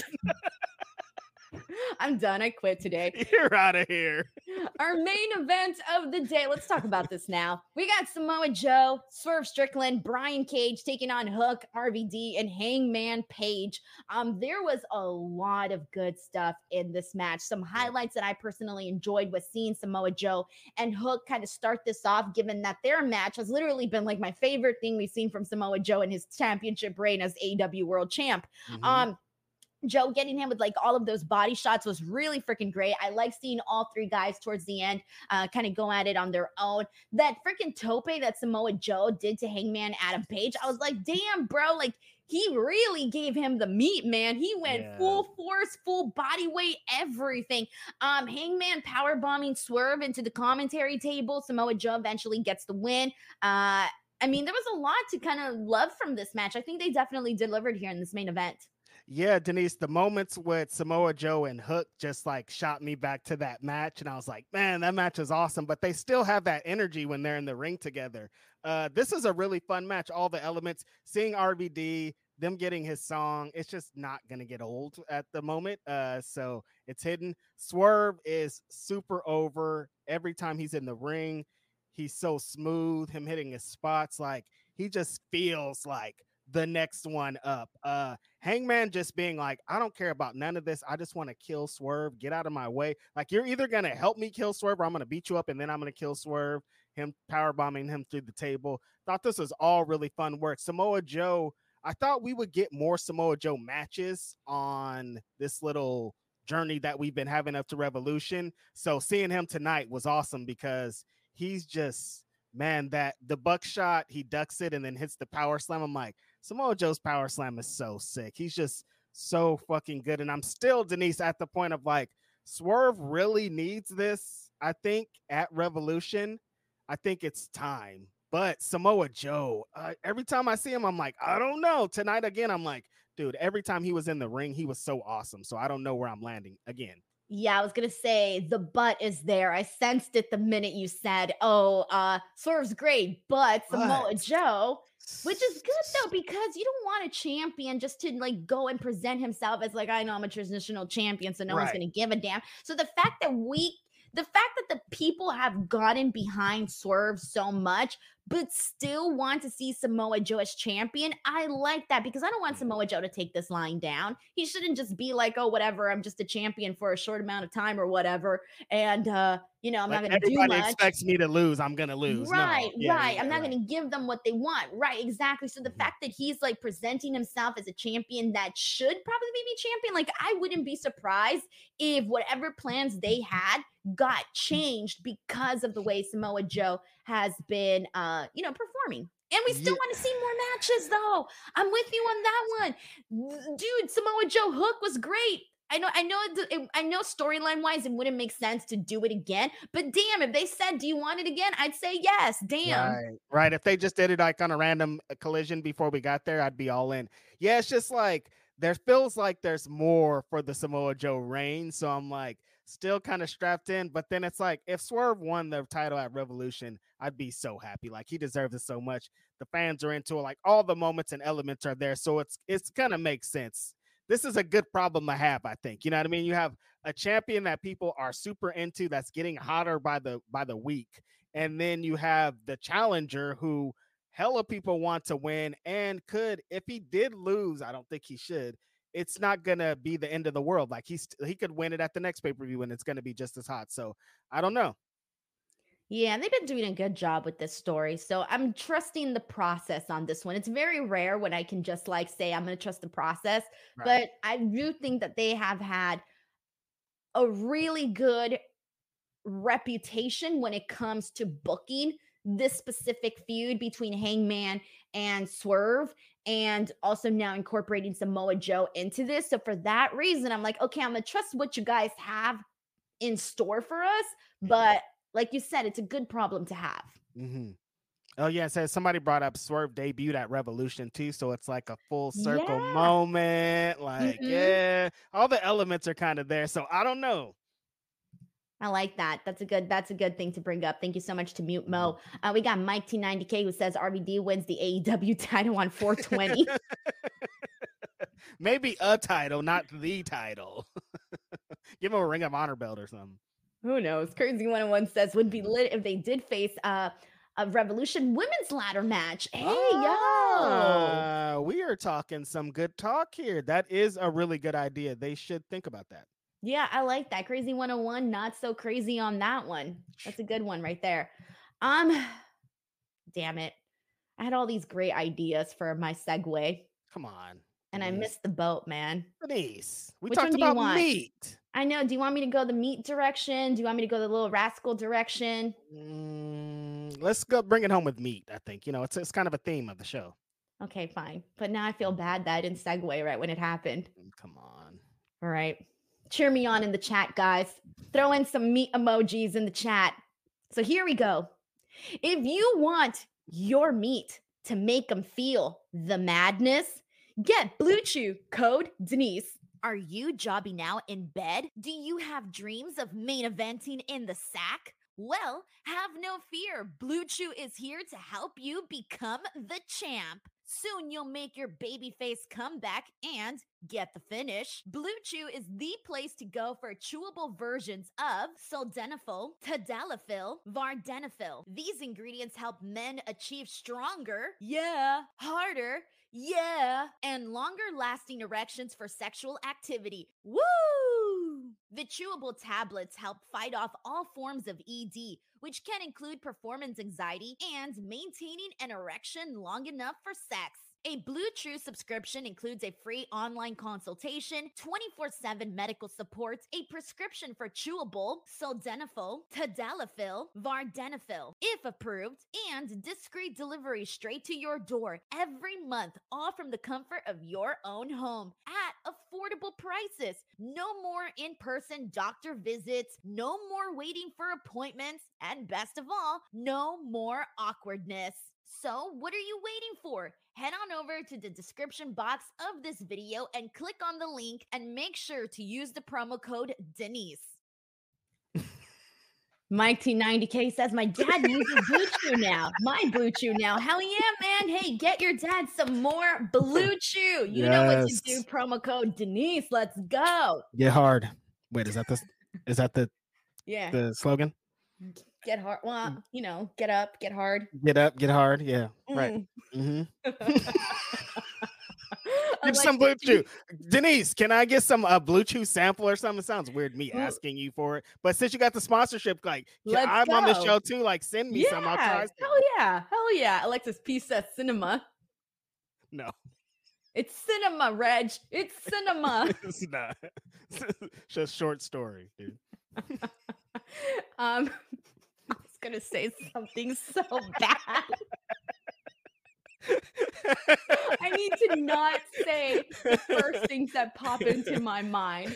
I'm done. I quit today. You're out of here. Our main event of the day. Let's talk about this now. We got Samoa Joe, Swerve Strickland, Brian Cage taking on Hook, RVD, and Hangman Page. There was a lot of good stuff in this match. Some highlights that I personally enjoyed was seeing Samoa Joe and Hook kind of start this off, given that their match has literally been like my favorite thing we've seen from Samoa Joe in his championship reign as AEW World Champ. Joe getting him with like all of those body shots was really freaking great. I like seeing all three guys towards the end kind of go at it on their own. That freaking tope that Samoa Joe did to Hangman Adam Page, I was like, damn, bro, like he really gave him the meat, man. He went full force, full body weight, everything. Hangman power bombing Swerve into the commentary table. Samoa Joe eventually gets the win. I mean, there was a lot to kind of love from this match. I think they definitely delivered here in this main event. Yeah, Denise, the moments with Samoa Joe and Hook just like shot me back to that match. And I was like, man, that match is awesome. But they still have that energy when they're in the ring together. This is a really fun match. All the elements, seeing RVD, them getting his song, it's just not going to get old at the moment. So it's hidden. Swerve is super over every time he's in the ring. He's so smooth, him hitting his spots. Like he just feels like the next one up. Hangman just being like, I don't care about none of this. I just want to kill Swerve. Get out of my way. Like you're either going to help me kill Swerve or I'm going to beat you up and then I'm going to kill Swerve. Him power bombing him through the table. Thought this was all really fun work. Samoa Joe, I thought we would get more Samoa Joe matches on this little journey that we've been having up to Revolution. So seeing him tonight was awesome because he's just, man, that the buckshot, he ducks it and then hits the power slam. I'm like, Samoa Joe's power slam is so sick. He's just so fucking good. And I'm still, Denise, at the point of like, Swerve really needs this, I think, at Revolution. I think it's time. But Samoa Joe, every time I see him, I'm like, I don't know. Tonight again, I'm like, dude, every time he was in the ring, he was so awesome. So I don't know where I'm landing again. Yeah, I was gonna say the but is there. I sensed it the minute you said, "Oh, Swerve's great, but Samoa Joe," which is good though because you don't want a champion just to like go and present himself as like, I know I'm a transitional champion, so no one's gonna give a damn. So the fact that the people have gotten behind Swerve so much, but still want to see Samoa Joe as champion, I like that because I don't want Samoa Joe to take this line down. He shouldn't just be like, oh, whatever, I'm just a champion for a short amount of time or whatever. And, I'm not going to do much. Everybody expects me to lose. I'm going to lose. Right. I'm not going to give them what they want. Right. Exactly. So the fact that he's like presenting himself as a champion that should probably be champion, like I wouldn't be surprised if whatever plans they had got changed because of the way Samoa Joe has been, performing. And we still want to see more matches, though. I'm with you on that one. Dude, Samoa Joe Hook was great. I know storyline wise, it wouldn't make sense to do it again. But damn, if they said, do you want it again? I'd say yes. Damn. Right. If they just did it like on a random collision before we got there, I'd be all in. Yeah, it's just like there feels like there's more for the Samoa Joe reign. So I'm like still kind of strapped in. But then it's like if Swerve won the title at Revolution, I'd be so happy. Like he deserves it so much. The fans are into it. Like all the moments and elements are there. So it's gonna make sense. This is a good problem to have, I think. You know what I mean? You have a champion that people are super into that's getting hotter by the week. And then you have the challenger who hella people want to win and could, if he did lose, I don't think he should, it's not going to be the end of the world. Like he could win it at the next pay-per-view and it's going to be just as hot. So I don't know. Yeah, they've been doing a good job with this story. So I'm trusting the process on this one. It's very rare when I can just like say, I'm going to trust the process. Right. But I do think that they have had a really good reputation when it comes to booking this specific feud between Hangman and Swerve, and also now incorporating Samoa Joe into this. So for that reason, I'm like, okay, I'm going to trust what you guys have in store for us. But like you said, it's a good problem to have. Mm-hmm. Oh, yeah. So somebody brought up Swerve debuted at Revolution too. So it's like a full circle moment. Like, all the elements are kind of there. So I don't know. I like that. That's a good thing to bring up. Thank you so much to Mute Mo. We got Mike T90K who says RVD wins the AEW title on 420. Maybe a title, not the title. Give him a Ring of Honor belt or something. Who knows? Crazy 101 says would be lit if they did face a Revolution women's ladder match. Hey, yo. We are talking some good talk here. That is a really good idea. They should think about that. Yeah, I like that. Crazy 101, not so crazy on that one. That's a good one right there. Damn it. I had all these great ideas for my segue. Come on. And I missed the boat, man. Denise, we talked about meat. I know. Do you want me to go the meat direction? Do you want me to go the little rascal direction? Let's go bring it home with meat, I think. You know, it's kind of a theme of the show. Okay, fine. But now I feel bad that I didn't segue right when it happened. Come on. All right. Cheer me on in the chat, guys. Throw in some meat emojis in the chat. So here we go. If you want your meat to make them feel the madness, get Blue Chew code Denise. Are you jobbing out in bed? Do you have dreams of main eventing in the sack? Well, have no fear. Blue Chew is here to help you become the champ. Soon you'll make your babyface comeback and get the finish. Blue Chew is the place to go for chewable versions of sildenafil, tadalafil, vardenafil. These ingredients help men achieve stronger, harder, and longer lasting erections for sexual activity. Woo! The chewable tablets help fight off all forms of ED, which can include performance anxiety and maintaining an erection long enough for sex. A Blue Chew subscription includes a free online consultation, 24/7 medical support, a prescription for chewable, sildenafil, tadalafil, vardenafil, if approved, and discreet delivery straight to your door every month, all from the comfort of your own home at affordable prices. No more in-person doctor visits, no more waiting for appointments, and best of all, no more awkwardness. So, what are you waiting for? Head on over to the description box of this video and click on the link and make sure to use the promo code Denise. Mike T90K says, my dad uses Blue Chew now. My Blue Chew now. Hell yeah, man. Hey, get your dad some more Blue Chew. You know what to do. Promo code Denise. Let's go. Get hard. Wait, is that the Yeah. the slogan? Get hard. Well, get up, get hard. Get up, get hard. Yeah. Right. Mm-hmm. Get some Blue Chew. Denise, can I get some Blue Chew sample or something? It sounds weird me asking you for it. But since you got the sponsorship, like I'm on the show too, like send me some. I'll try some. Hell yeah. Alexis P says cinema. No. It's cinema, Reg. It's cinema. It's not. It's just short story, dude. I was gonna say something so bad. I need to not say the first things that pop into my mind.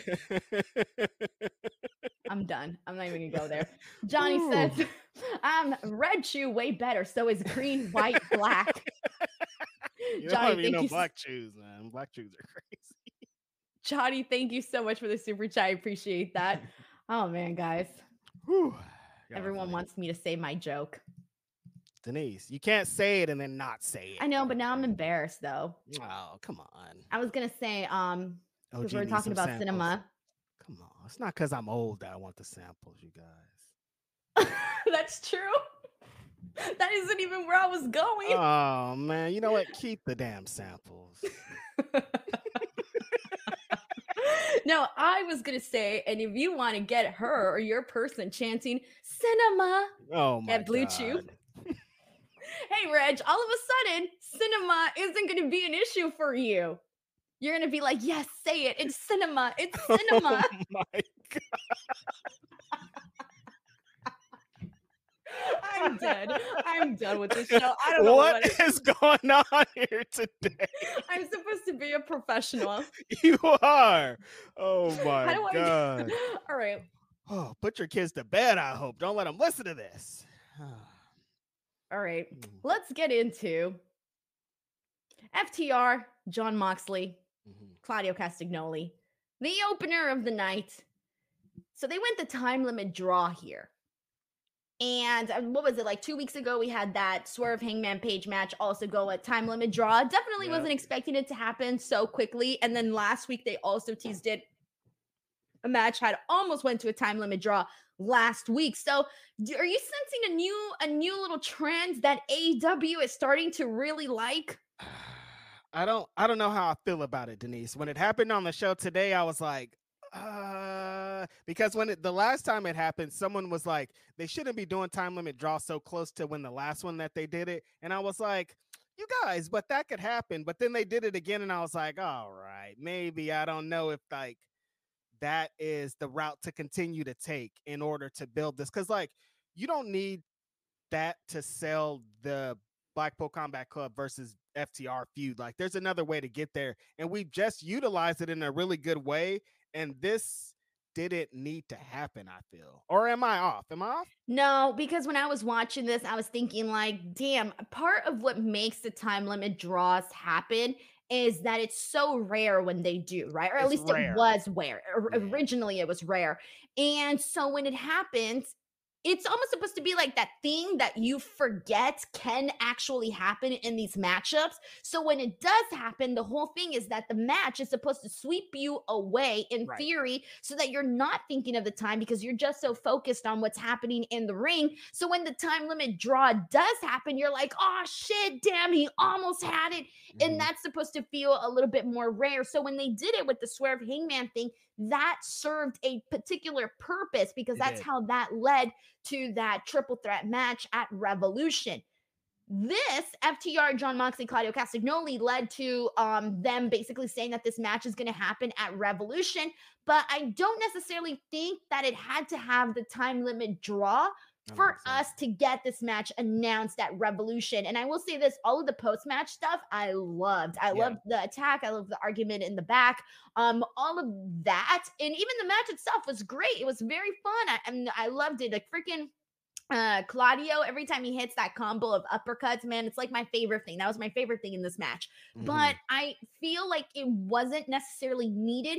I'm done. I'm not even gonna go there. Johnny says, red chew way better. So is green, white, black. Johnny, thank you. Black chews, man. Black chews are crazy. Johnny, thank you so much for the super chat. I appreciate that. Oh man, guys. Everyone wants me to say my joke. Denise, you can't say it and then not say it. I know, but now I'm embarrassed though. Oh, come on. I was gonna say, because we're talking about cinema. Come on. It's not because I'm old that I want the samples, you guys. That's true. That isn't even where I was going. Oh man, you know what? Keep the damn samples. No, I was gonna say, and if you want to get her or your person chanting cinema at Blue Chew. Hey, Reg, all of a sudden, cinema isn't going to be an issue for you. You're going to be like, yes, say it. It's cinema. It's cinema. Oh, my God. I'm dead. I'm done with this show. I don't know what is going on here today. I'm supposed to be a professional. You are. Oh, my God. All right. Oh, put your kids to bed, I hope. Don't let them listen to this. All right, let's get into FTR, Jon Moxley, Claudio Castagnoli, the opener of the night. So they went the time limit draw here. And what was it, like 2 weeks ago, we had that Swerve Hangman Page match also go at time limit draw. Definitely wasn't expecting it to happen so quickly. And then last week, they also teased it. A match had almost went to a time limit draw last week. So are you sensing a new little trend that AEW is starting to really like? I don't know how I feel about it, Denise. When it happened on the show today, I was like, because when the last time it happened, someone was like, they shouldn't be doing time limit draw so close to when the last one that they did it. And I was like, you guys, but that could happen. But then they did it again. And I was like, all right, maybe, I don't know if like that is the route to continue to take in order to build this. Cause like, you don't need that to sell the Blackpool Combat Club versus FTR feud. Like there's another way to get there. And we just utilized it in a really good way. And this didn't need to happen, I feel. Or am I off? Am I off? No, because when I was watching this, I was thinking like, damn, part of what makes the time limit draws happen is that it's so rare when they do, right? Or at least rare. It was rare. Originally, it was rare. And so when it happens, it's almost supposed to be like that thing that you forget can actually happen in these matchups. So when it does happen, the whole thing is that the match is supposed to sweep you away in theory so that you're not thinking of the time because you're just so focused on what's happening in the ring. So when the time limit draw does happen, you're like, oh shit, damn, he almost had it. And that's supposed to feel a little bit more rare. So when they did it with the Swerve Hangman thing, that served a particular purpose because that's how that led to that triple threat match at Revolution. This FTR John Moxley Claudio Castagnoli led to them basically saying that this match is going to happen at Revolution, but I don't necessarily think that it had to have the time limit draw for us to get this match announced at Revolution. And I will say this, all of the post-match stuff I loved. I loved the attack, I loved the argument in the back, all of that. And even the match itself was great. It was very fun. I loved it. Like freaking Claudio, every time he hits that combo of uppercuts, man, it's like my favorite thing. That was my favorite thing in this match. But I feel like it wasn't necessarily needed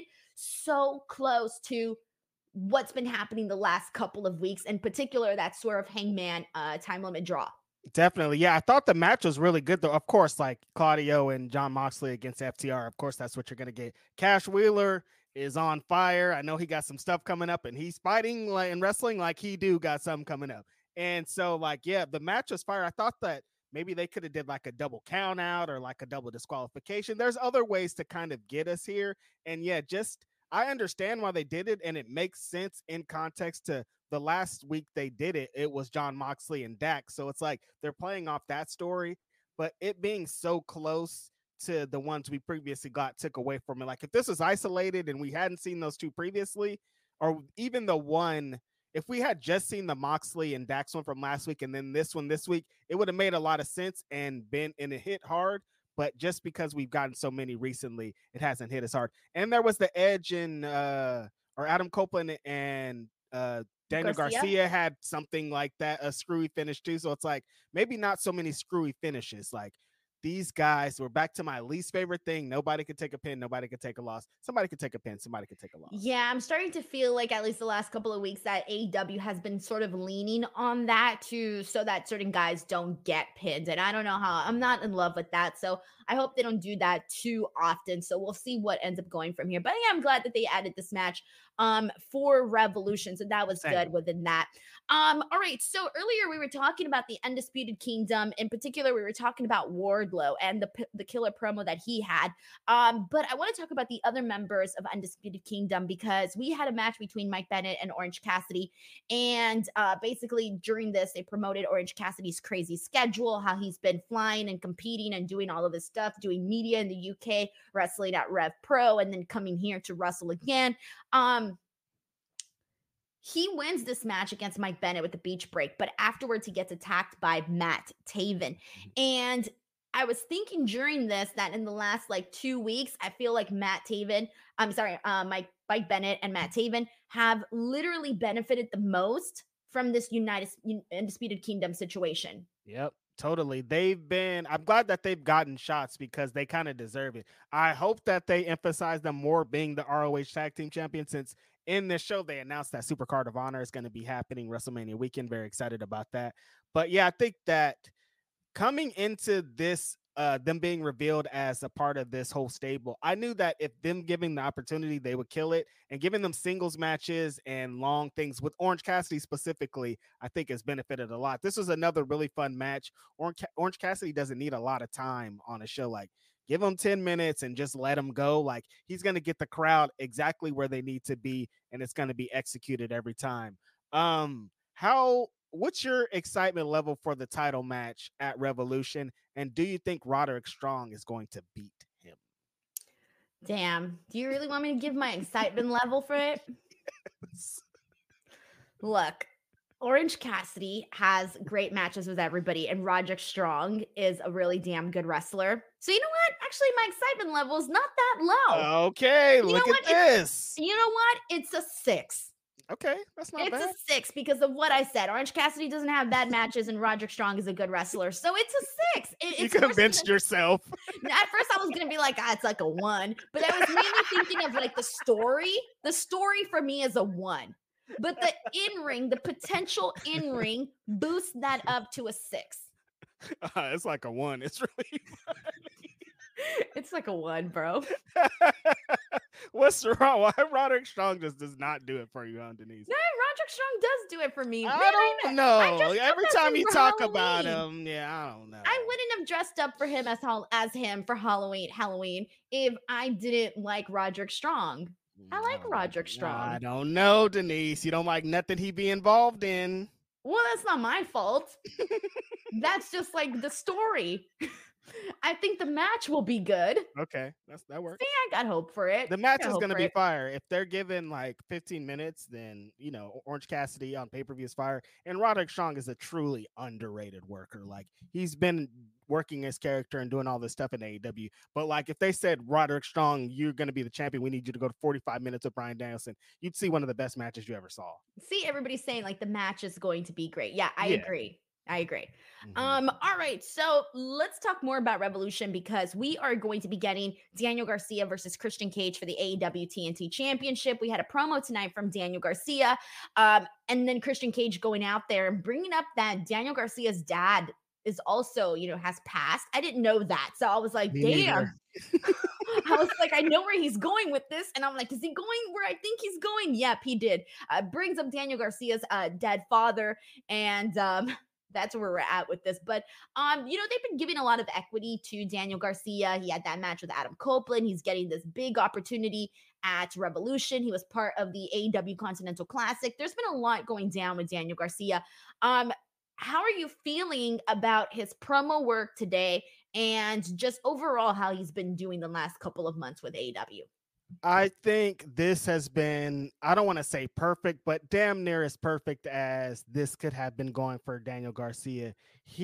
so close to what's been happening the last couple of weeks, in particular that Swerve Hangman time limit draw. Definitely. Yeah, I thought the match was really good, though. Of course, like Claudio and John Moxley against FTR. Of course, that's what you're going to get. Cash Wheeler is on fire. I know he got some stuff coming up, and he's fighting like and wrestling like he got something coming up. And so, like, yeah, the match was fire. I thought that maybe they could have did like a double count out or like a double disqualification. There's other ways to kind of get us here. And yeah, just I understand why they did it, and it makes sense in context to the last week they did it. It was John Moxley and Dax. So it's like they're playing off that story, but it being so close to the ones we previously took away from it. Like if this was isolated and we hadn't seen those two previously, or even the one, if we had just seen the Moxley and Dax one from last week and then this one this week, it would have made a lot of sense and it hit hard. But just because we've gotten so many recently, it hasn't hit as hard. And there was the Edge and or Adam Copeland and Daniel Garcia had something like that, a screwy finish too. So it's like maybe not so many screwy finishes. Like these guys were back to my least favorite thing. Nobody could take a pin. Nobody could take a loss. Somebody could take a pin. Somebody could take a loss. Yeah, I'm starting to feel like at least the last couple of weeks that AEW has been sort of leaning on that so that certain guys don't get pinned. And I don't know how. I'm not in love with that. So I hope they don't do that too often. So we'll see what ends up going from here. But yeah, I'm glad that they added this match for Revolution. So that was good within that. All right. So earlier we were talking about the Undisputed Kingdom. In particular, we were talking about Wardlow and the killer promo that he had. But I want to talk about the other members of Undisputed Kingdom because we had a match between Mike Bennett and Orange Cassidy. And basically during this, they promoted Orange Cassidy's crazy schedule, how he's been flying and competing and doing all of this stuff, doing media in the UK, wrestling at Rev Pro, and then coming here to wrestle again. He wins this match against Mike Bennett with the beach break, but afterwards he gets attacked by Matt Taven. And I was thinking during this that in the last like 2 weeks, I feel like Mike Bennett and Matt Taven have literally benefited the most from this Undisputed Kingdom situation. Yep. Totally. I'm glad that they've gotten shots because they kind of deserve it. I hope that they emphasize them more being the ROH Tag Team Champion since in this show they announced that Super Card of Honor is going to be happening WrestleMania weekend. Very excited about that. But yeah, I think that coming into this, them being revealed as a part of this whole stable, I knew that if them giving the opportunity, they would kill it, and giving them singles matches and long things with Orange Cassidy specifically, I think has benefited a lot. This was another really fun match. Orange Cassidy doesn't need a lot of time on a show. Like give him 10 minutes and just let him go. Like he's going to get the crowd exactly where they need to be, and it's going to be executed every time. What's your excitement level for the title match at Revolution? And do you think Roderick Strong is going to beat him? Damn. Do you really want me to give my excitement level for it? Yes. Look, Orange Cassidy has great matches with everybody, and Roderick Strong is a really damn good wrestler. So you know what? Actually, my excitement level is not that low. Okay, look at this. You know what? It's a 6. Okay, that's not bad. It's a 6 because of what I said. Orange Cassidy doesn't have bad matches, and Roderick Strong is a good wrestler. So it's a 6. You convinced yourself. At first, I was going to be like, it's like a 1. But I was mainly thinking of like the story. The story for me is a 1. But the in-ring, the potential in-ring boosts that up to a 6. It's like a 1. It's really funny. It's like a 1, bro. What's wrong? Why Roderick Strong just does not do it for you, Denise? No, Roderick Strong does do it for me. I don't know. Every time you talk about him, I don't know. I wouldn't have dressed up for him as him for Halloween if I didn't like Roderick Strong. I like Roderick Strong. I don't know, Denise. You don't like nothing he be involved in. Well, that's not my fault. That's just like the story. I think the match will be good. Okay, that See, works. I got hope for it. The match Got is hope going to for be it. fire. If they're given like 15 minutes, then, you know, Orange Cassidy on pay-per-view is fire. And Roderick Strong is a truly underrated worker. Like, he's been working his character and doing all this stuff in AEW. But like, if they said, Roderick Strong, you're going to be the champion, we need you to go to 45 minutes with Bryan Danielson, you'd see one of the best matches you ever saw. See, everybody's saying like the match is going to be great. Yeah, I Yeah. agree. I agree. Mhm. All right. So let's talk more about Revolution because we are going to be getting Daniel Garcia versus Christian Cage for the AEW TNT Championship. We had a promo tonight from Daniel Garcia. And then Christian Cage going out there and bringing up that Daniel Garcia's dad is also, you know, has passed. I didn't know that. So I was like, Me damn. neither. I was like, I know where he's going with this. And I'm like, is he going where I think he's going? Yep, he did. Brings up Daniel Garcia's dead father. And that's where we're at with this. But you know, they've been giving a lot of equity to Daniel Garcia. He had that match with Adam Copeland. He's getting this big opportunity at Revolution. He was part of the AEW Continental Classic. There's been a lot going down with Daniel Garcia. How are you feeling about his promo work today and just overall how he's been doing the last couple of months with AEW? I think this has been, I don't want to say perfect, but damn near as perfect as this could have been going for Daniel Garcia.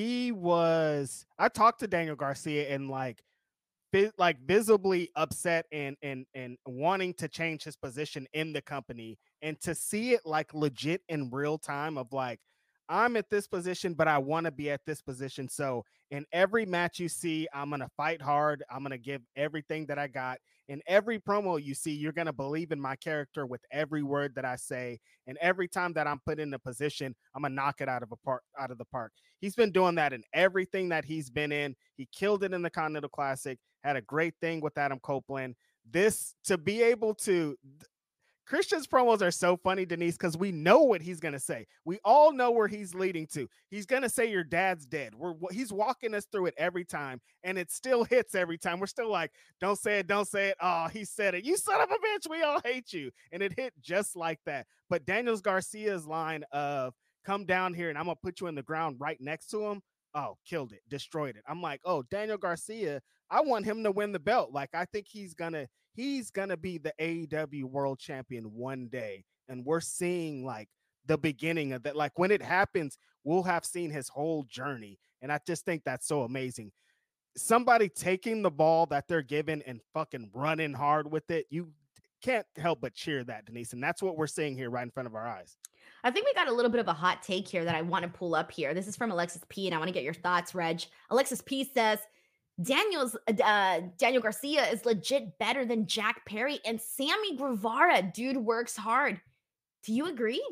I talked to Daniel Garcia and like visibly upset and wanting to change his position in the company, and to see it like legit in real time of like, I'm at this position, but I want to be at this position. So in every match you see, I'm going to fight hard. I'm going to give everything that I got. In every promo you see, you're going to believe in my character with every word that I say. And every time that I'm put in a position, I'm going to knock it out of the park. He's been doing that in everything that he's been in. He killed it in the Continental Classic, had a great thing with Adam Copeland. This, to be able to, Christian's promos are so funny, Denise, because we know what he's going to say. We all know where he's leading to. He's going to say your dad's dead. He's walking us through it every time, and it still hits every time. We're still like, don't say it, don't say it. Oh, he said it. You son of a bitch, we all hate you. And it hit just like that. But Daniel Garcia's line of, come down here and I'm going to put you in the ground right next to him. Oh, killed it, destroyed it. I'm like, oh, Daniel Garcia, I want him to win the belt. Like, I think he's gonna be the AEW world champion one day. And we're seeing like the beginning of that. Like, when it happens, we'll have seen his whole journey. And I just think that's so amazing. Somebody taking the ball that they're given and fucking running hard with it. You can't help but cheer that, Denise. And that's what we're seeing here right in front of our eyes. I think we got a little bit of a hot take here that I want to pull up here. This is from Alexis P, and I want to get your thoughts, Reg. Alexis P says, Daniel Garcia is legit better than Jack Perry and Sammy Guevara. Dude works hard. Do you agree?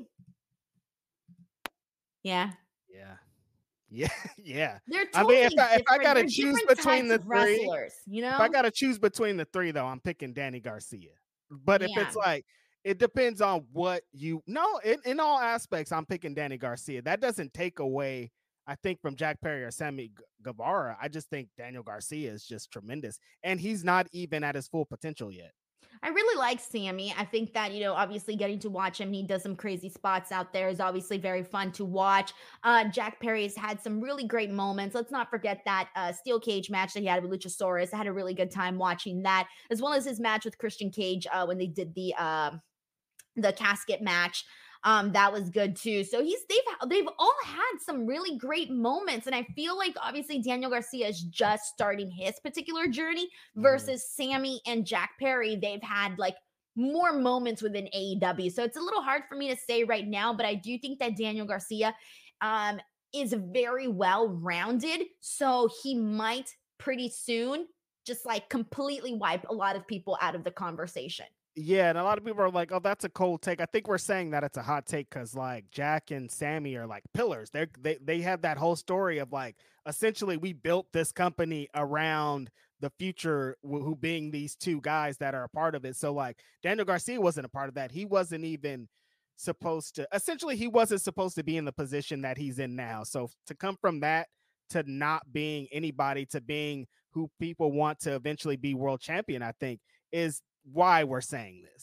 Yeah. They're totally if I gotta choose between the three, wrestlers, you know, if I gotta choose between the three, though, I'm picking Danny Garcia. But if it's like, it depends on what in all aspects, I'm picking Danny Garcia. That doesn't take away, I think, from Jack Perry or Sammy Guevara. I just think Daniel Garcia is just tremendous, and he's not even at his full potential yet. I really like Sammy. I think that, you know, obviously getting to watch him, he does some crazy spots out there, is obviously very fun to watch. Jack Perry's had some really great moments. Let's not forget that steel cage match that he had with Luchasaurus. I had a really good time watching that, as well as his match with Christian Cage when they did the casket match. That was good too. So they've all had some really great moments. And I feel like obviously Daniel Garcia is just starting his particular journey versus Sammy and Jack Perry. They've had like more moments within AEW. So it's a little hard for me to say right now, but I do think that Daniel Garcia is very well-rounded. So he might pretty soon just like completely wipe a lot of people out of the conversation. Yeah, and a lot of people are like, "Oh, that's a cold take." I think we're saying that it's a hot take because like Jack and Sammy are like pillars. They have that whole story of like, essentially, we built this company around the future, who being these two guys that are a part of it. So like Daniel Garcia wasn't a part of that. He wasn't even supposed to. Essentially, he wasn't supposed to be in the position that he's in now. So to come from that to not being anybody to being who people want to eventually be world champion, I think is why we're saying this.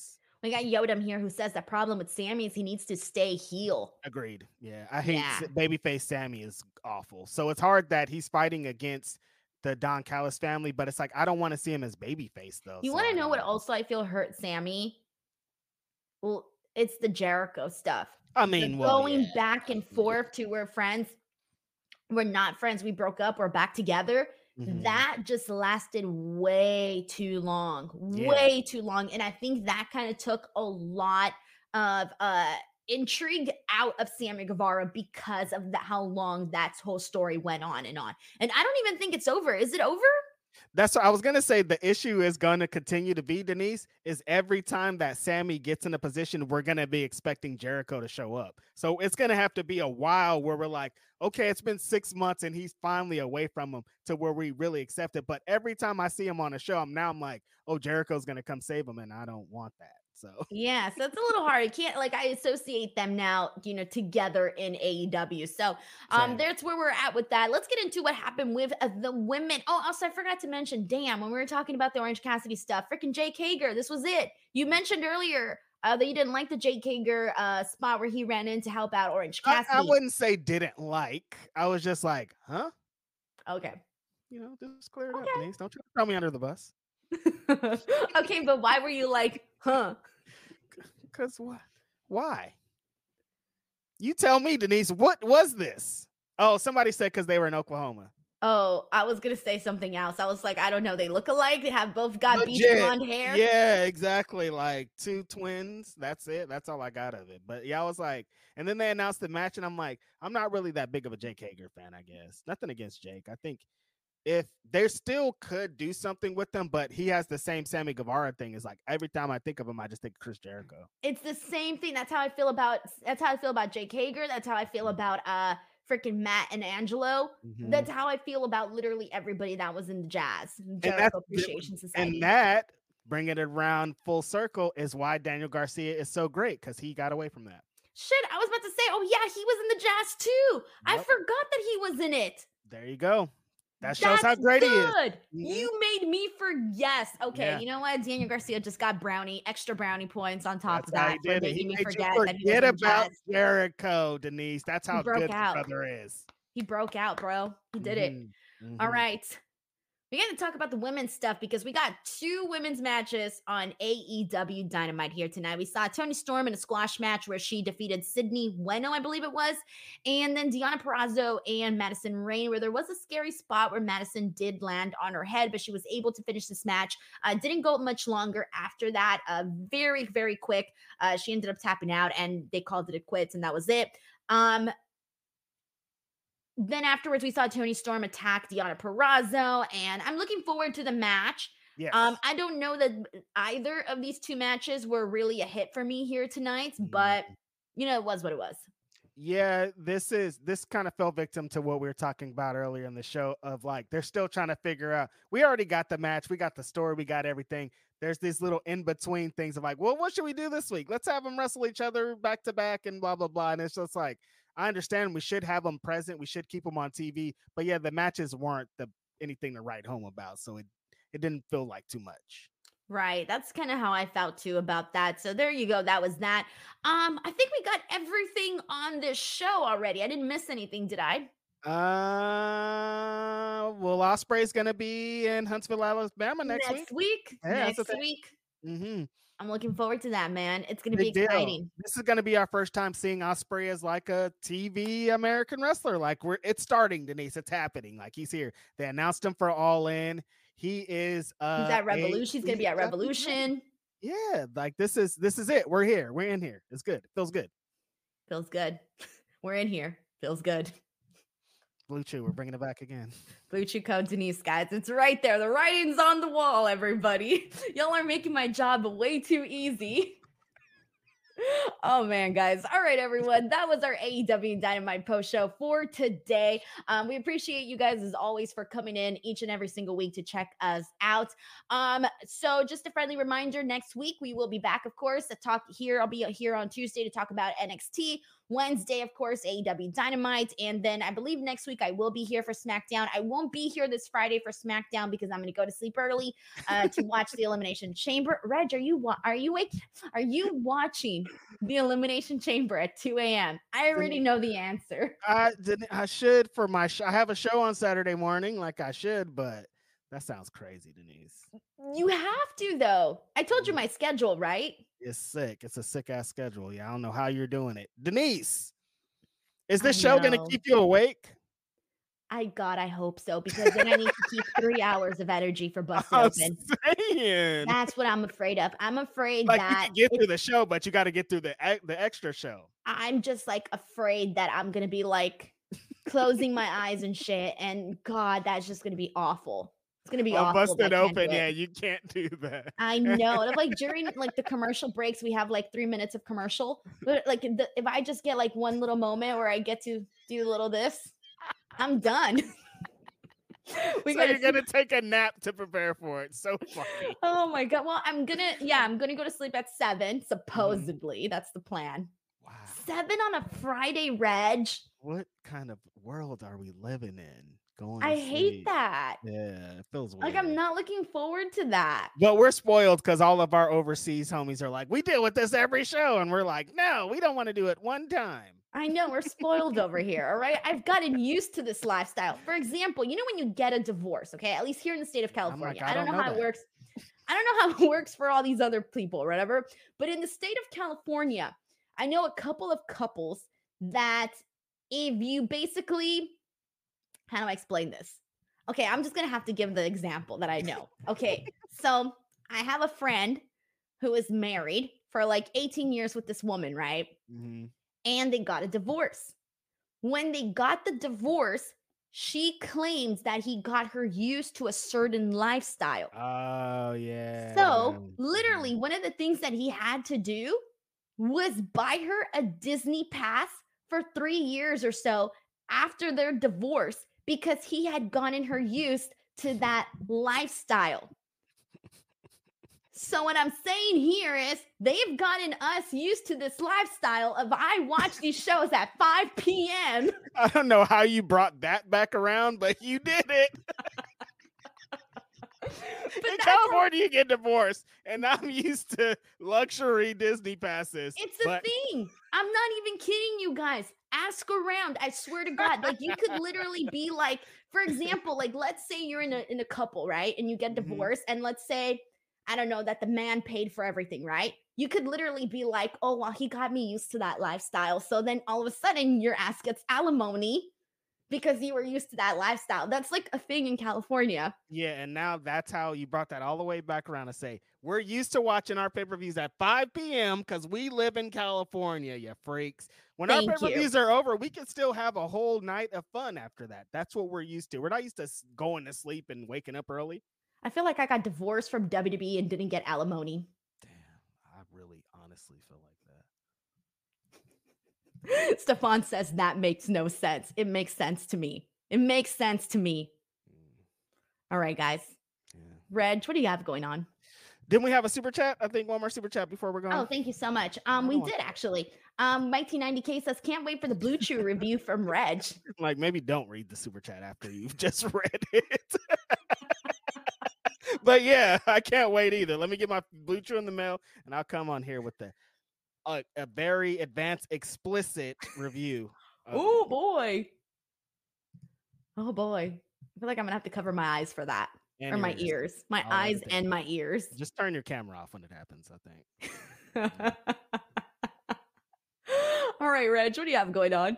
We got Yodam here who says the problem with Sammy is he needs to stay heel. Agreed. Yeah, I hate Yeah. babyface Sammy is awful. So it's hard that he's fighting against the Don Callis family, but it's like I don't want to see him as babyface though. You so want I to know don't what also I feel hurt Sammy? Well, it's the Jericho stuff. I The mean, well, going yeah. back and forth to we're friends, we're not friends, we broke up, we're back together. Mhm. That just lasted way too long, Yeah. way too long. And I think that kind of took a lot of intrigue out of Sammy Guevara because of how long that whole story went on. And I don't even think it's over. Is it over? That's what I was gonna say. The issue is going to continue to be, Denise, is every time that Sammy gets in a position, we're gonna be expecting Jericho to show up. So it's gonna have to be a while where we're like, okay, it's been 6 months and he's finally away from him to where we really accept it. But every time I see him on a show, I'm like, oh, Jericho's gonna come save him, and I don't want that. So Yeah, so it's a little hard. I can't I associate them now, together in AEW. So Same. that's where we're at with that. Let's get into what happened with the women. Oh, also I forgot to mention, damn, when we were talking about the Orange Cassidy stuff, freaking Jake Hager, this was it. You mentioned earlier that you didn't like the Jake Hager spot where he ran in to help out Orange Cassidy. I wouldn't say didn't like. I was just like, huh? Okay. Just clear it up, Denise. Don't try to throw me under the bus. Okay, but why were you like, huh? Because what? Why? You tell me, Denise. What was this? Oh, somebody said because they were in Oklahoma. Oh, I was gonna say something else. I was like, I don't know. They look alike. They have both got beach blonde hair. Yeah, exactly. Like two twins. That's it. That's all I got of it. But yeah, I was like, and then they announced the match, and I'm like, I'm not really that big of a Jake Hager fan, I guess. Nothing against Jake. I think if they still could do something with them, but he has the same Sammy Guevara thing. Is like every time I think of him, I just think of Chris Jericho. It's the same thing. That's how I feel about Jake Hager. That's how I feel about freaking Matt and Angelo. Mhm. That's how I feel about literally everybody that was in the Jericho Appreciation Society. And that, bringing it around full circle, is why Daniel Garcia is so great, because he got away from that. Shit, I was about to say, oh yeah, he was in the Jazz too. I forgot that he was in it. There you go. That shows how great he is. Good. You made me forget. Okay, Yeah. You know what? Daniel Garcia just got extra brownie points on top That's of that how he for did it. making He me made forget you that he was in about Jazz. Jericho, Denise. That's how broke good the out. brother is. He broke out, bro. He did it. All right. We got to talk about the women's stuff because we got 2 women's matches on AEW Dynamite here tonight. We saw Toni Storm in a squash match where she defeated Sydney Bueno, I believe it was. And then Deonna Purrazzo and Madison Rayne, where there was a scary spot where Madison did land on her head, but she was able to finish this match. Didn't go much longer after that. Very, very quick. She ended up tapping out and they called it a quits, and that was it. Then afterwards, we saw Toni Storm attack Deonna Purrazzo, and I'm looking forward to the match. Yes. I don't know that either of these 2 matches were really a hit for me here tonight, but it was what it was. Yeah, this kind of fell victim to what we were talking about earlier in the show of like they're still trying to figure out. We already got the match, we got the story, we got everything. There's these little in between things of like, well, what should we do this week? Let's have them wrestle each other back to back and blah blah blah. And it's just like, I understand we should have them present, we should keep them on TV, but yeah, the matches weren't anything to write home about, so it didn't feel like too much. Right. That's kind of how I felt too about that. So there you go. That was that. I think we got everything on this show already. I didn't miss anything, did I? Well, Ospreay's gonna be in Huntsville, Alabama next week. Yeah, next week. Mm-hmm. I'm looking forward to that, man. It's gonna be exciting. This is gonna be our first time seeing Ospreay as like a TV American wrestler. Like it's starting, Denise. It's happening. Like he's here. They announced him for All In. He is he's at Revolution. He's gonna be at Revolution. Yeah, like this is it. We're here. We're in here. It's good. It feels good. Feels good. We're in here. Feels good. Blue Chew, we're bringing it back again. Blue Chew Code Denise, guys. It's right there. The writing's on the wall, everybody. Y'all are making my job way too easy. Oh man, guys. All right, everyone. That was our AEW Dynamite post show for today. We appreciate you guys as always for coming in each and every single week to check us out. So just a friendly reminder, next week we will be back, of course, to talk here. I'll be here on Tuesday to talk about NXT. Wednesday, of course, AEW Dynamite. And then I believe next week I will be here for SmackDown. I won't be here this Friday for SmackDown because I'm going to go to sleep early to watch the Elimination Chamber. Reg, are you awake? Are you watching the Elimination Chamber at 2 a.m.? I already know the answer. I should for my I have a show on Saturday morning, like I should, but that sounds crazy, Denise. You have to, though. I told you my schedule, right? It's sick. It's a sick ass schedule. Yeah, I don't know how you're doing it. Denise, is this show going to keep you awake? God, I hope so, because then I need to keep 3 hours of energy for Busted Open. Saying. That's what I'm afraid of. I'm afraid like that you can get through the show, but you got to get through the extra show. I'm just like afraid that I'm going to be like closing my eyes and shit. And God, that's just going to be awful. It's going to be awful. Busted Open. Yeah, you can't do that. I know. And like during like the commercial breaks, we have like 3 minutes of commercial. But like if I just get like one little moment where I get to do a little this, I'm done. You're gonna take a nap to prepare for it. So funny. Oh my God. Well, I'm gonna go to sleep at 7, supposedly. That's the plan. Wow. 7 on a Friday, Reg. What kind of world are we living in? I hate that. Yeah, it feels weird. Like I'm not looking forward to that. But we're spoiled because all of our overseas homies are like, we deal with this every show. And we're like, no, we don't want to do it one time. I know, we're spoiled over here, all right? I've gotten used to this lifestyle. For example, you know when you get a divorce, okay? At least here in the state of California. I don't know how it works. I don't know how it works for all these other people, whatever. But in the state of California, I know a couple of couples that if you basically, how do I explain this? Okay, I'm just going to have to give the example that I know. Okay, so I have a friend who is married for like 18 years with this woman, right? Mm-hmm. And they got a divorce. When they got the divorce, she claims that he got her used to a certain lifestyle. Oh, yeah. So literally one of the things that he had to do was buy her a Disney pass for 3 years or so after their divorce because he had gotten her used to that lifestyle. So what I'm saying here is they've gotten us used to this lifestyle of I watch these shows at 5 p.m. I don't know how you brought that back around, but you did it. In California, you get divorced, and I'm used to luxury Disney passes. It's a thing. I'm not even kidding you guys. Ask around. I swear to God. Like you could literally be like, for example, like let's say you're in a couple, right? And you get divorced, and let's say, I don't know, that the man paid for everything, right? You could literally be like, oh, well, he got me used to that lifestyle. So then all of a sudden your ass gets alimony because you were used to that lifestyle. That's like a thing in California. Yeah, and now that's how you brought that all the way back around to say, we're used to watching our pay-per-views at 5 p.m. because we live in California, you freaks. When our pay-per-views are over, we can still have a whole night of fun after that. That's what we're used to. We're not used to going to sleep and waking up early. I feel like I got divorced from WWE and didn't get alimony. Damn, I really honestly feel like that. Stefan says that makes no sense. It makes sense to me. It makes sense to me. All right, guys. Yeah. Reg, what do you have going on? Didn't we have a super chat? I think one more super chat before we're going. Oh, thank you so much. We did actually. Mike T90K says, can't wait for the Blue Chew review from Reg. Like maybe don't read the super chat after you've just read it. But yeah, I can't wait either. Let me get my Blue Chew in the mail, and I'll come on here with a very advanced, explicit review. Oh boy! Oh boy! I feel like I'm gonna have to cover my eyes for that, or my ears, my eyes and my ears. Just turn your camera off when it happens, I think. All right, Reg, what do you have going on?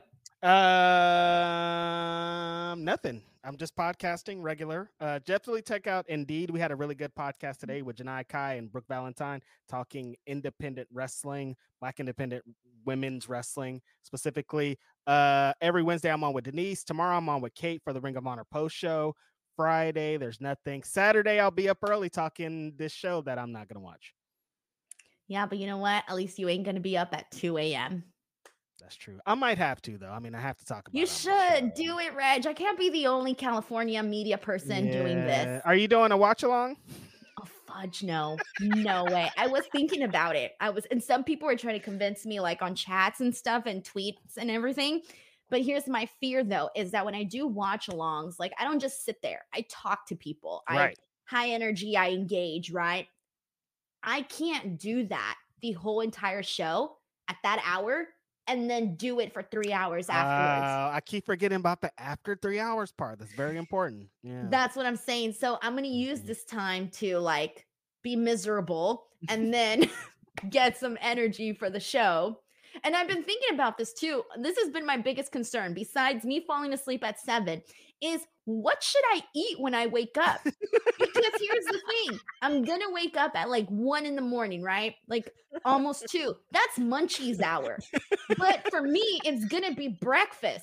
Nothing. I'm just podcasting regular. Definitely check out Indeed. We had a really good podcast today with Janai Kai and Brooke Valentine talking independent wrestling, Black independent women's wrestling specifically. Every Wednesday I'm on with Denise. Tomorrow I'm on with Kate for the Ring of Honor post show. Friday there's nothing. Saturday I'll be up early talking this show that I'm not gonna watch. Yeah, but you know what? At least you ain't going to be up at 2 a.m. That's true. I might have to, though. I mean, I have to talk about You it on my should show. do it, Reg. I can't be the only California media person doing this. Are you doing a watch along? Oh, fudge, no. No way. I was thinking about it. And some people were trying to convince me like on chats and stuff and tweets and everything. But here's my fear, though, is that when I do watch alongs, like I don't just sit there. I talk to people. Right. High energy, I engage, right? I can't do that the whole entire show at that hour and then do it for 3 hours afterwards. I keep forgetting about the after 3 hours part. That's very important. Yeah. That's what I'm saying. So I'm going to use this time to like be miserable and then get some energy for the show. And I've been thinking about this too. This has been my biggest concern, besides me falling asleep at 7, is what should I eat when I wake up? Because here's the thing. I'm going to wake up at like 1 in the morning, right? Like almost 2. That's munchies hour. But for me, it's going to be breakfast.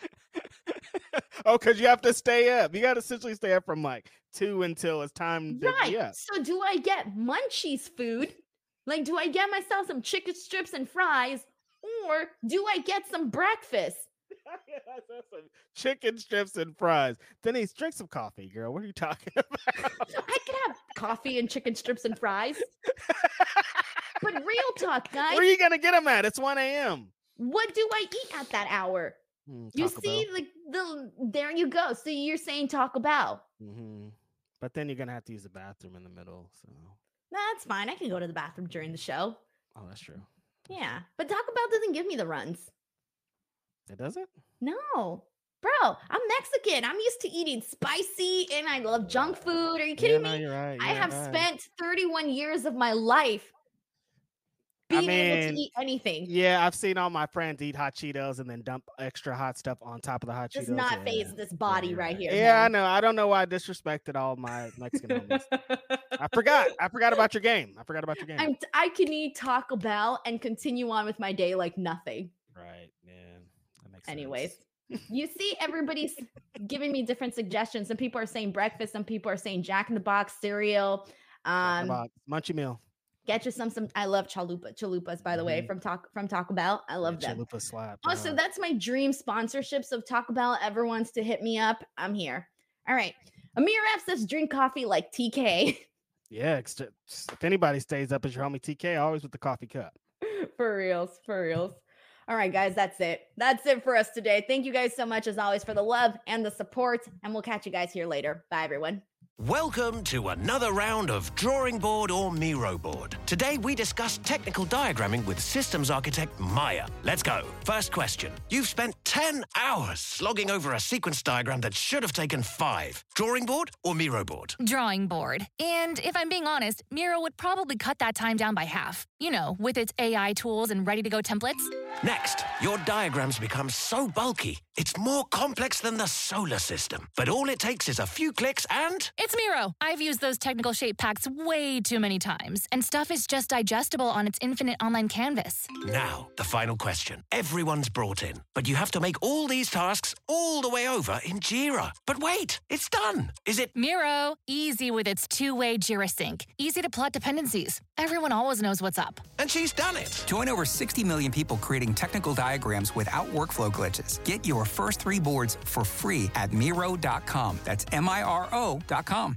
Oh, because you have to stay up. You got to essentially stay up from like 2 until it's time to be up. So do I get munchies food? Like, do I get myself some chicken strips and fries? Or do I get some breakfast? Some chicken strips and fries. Denise, drink some coffee, girl. What are you talking about? I could have coffee and chicken strips and fries. But real talk, guys. Where are you going to get them at? It's 1 a.m. What do I eat at that hour? You see, like there you go. So you're saying Taco Bell. Mm-hmm. But then you're going to have to use the bathroom in the middle. So that's fine. I can go to the bathroom during the show. Oh, that's true. Yeah, but Taco Bell doesn't give me the runs. It doesn't? No. Bro, I'm Mexican. I'm used to eating spicy and I love junk food. Are you kidding me? You're right. I have spent 31 years of my life being able to eat anything. Yeah, I've seen all my friends eat hot Cheetos and then dump extra hot stuff on top of the hot Cheetos. Does not phase this body right here. Yeah, man. I know. I don't know why I disrespected all my Mexican homies. I forgot about your game. I can eat Taco Bell and continue on with my day like nothing. Right. Yeah. That makes Anyways, sense. You see, everybody's giving me different suggestions. Some people are saying breakfast. Some people are saying Jack in the Box cereal. Munchie meal. Get you some. I love chalupas, by the way, from Taco Bell. I love them. Chalupa slap. Also, that's my dream sponsorship. So if Taco Bell ever wants to hit me up, I'm here. All right. Amir F says drink coffee like TK. Yeah, if anybody stays up, it's your homie TK, always with the coffee cup. For reals. All right, guys, that's it. That's it for us today. Thank you guys so much, as always, for the love and the support. And we'll catch you guys here later. Bye, everyone. Welcome to another round of Drawing Board or Miro Board. Today we discuss technical diagramming with systems architect Maya. Let's go. First question. You've spent 10 hours slogging over a sequence diagram that should have taken 5. Drawing board or Miro board? Drawing board. And if I'm being honest, Miro would probably cut that time down by half. You know, with its AI tools and ready-to-go templates. Next, your diagrams become so bulky, it's more complex than the solar system. But all it takes is a few clicks and... It's Miro. I've used those technical shape packs way too many times, and stuff is just digestible on its infinite online canvas. Now, the final question. Everyone's brought in, but you have to make all these tasks all the way over in Jira. But wait, it's done. Is it... Miro, easy with its two-way Jira sync. Easy to plot dependencies. Everyone always knows what's up. And she's done it. Join over 60 million people creating technical diagrams without workflow glitches. Get your first 3 boards for free at Miro.com. That's Miro.com.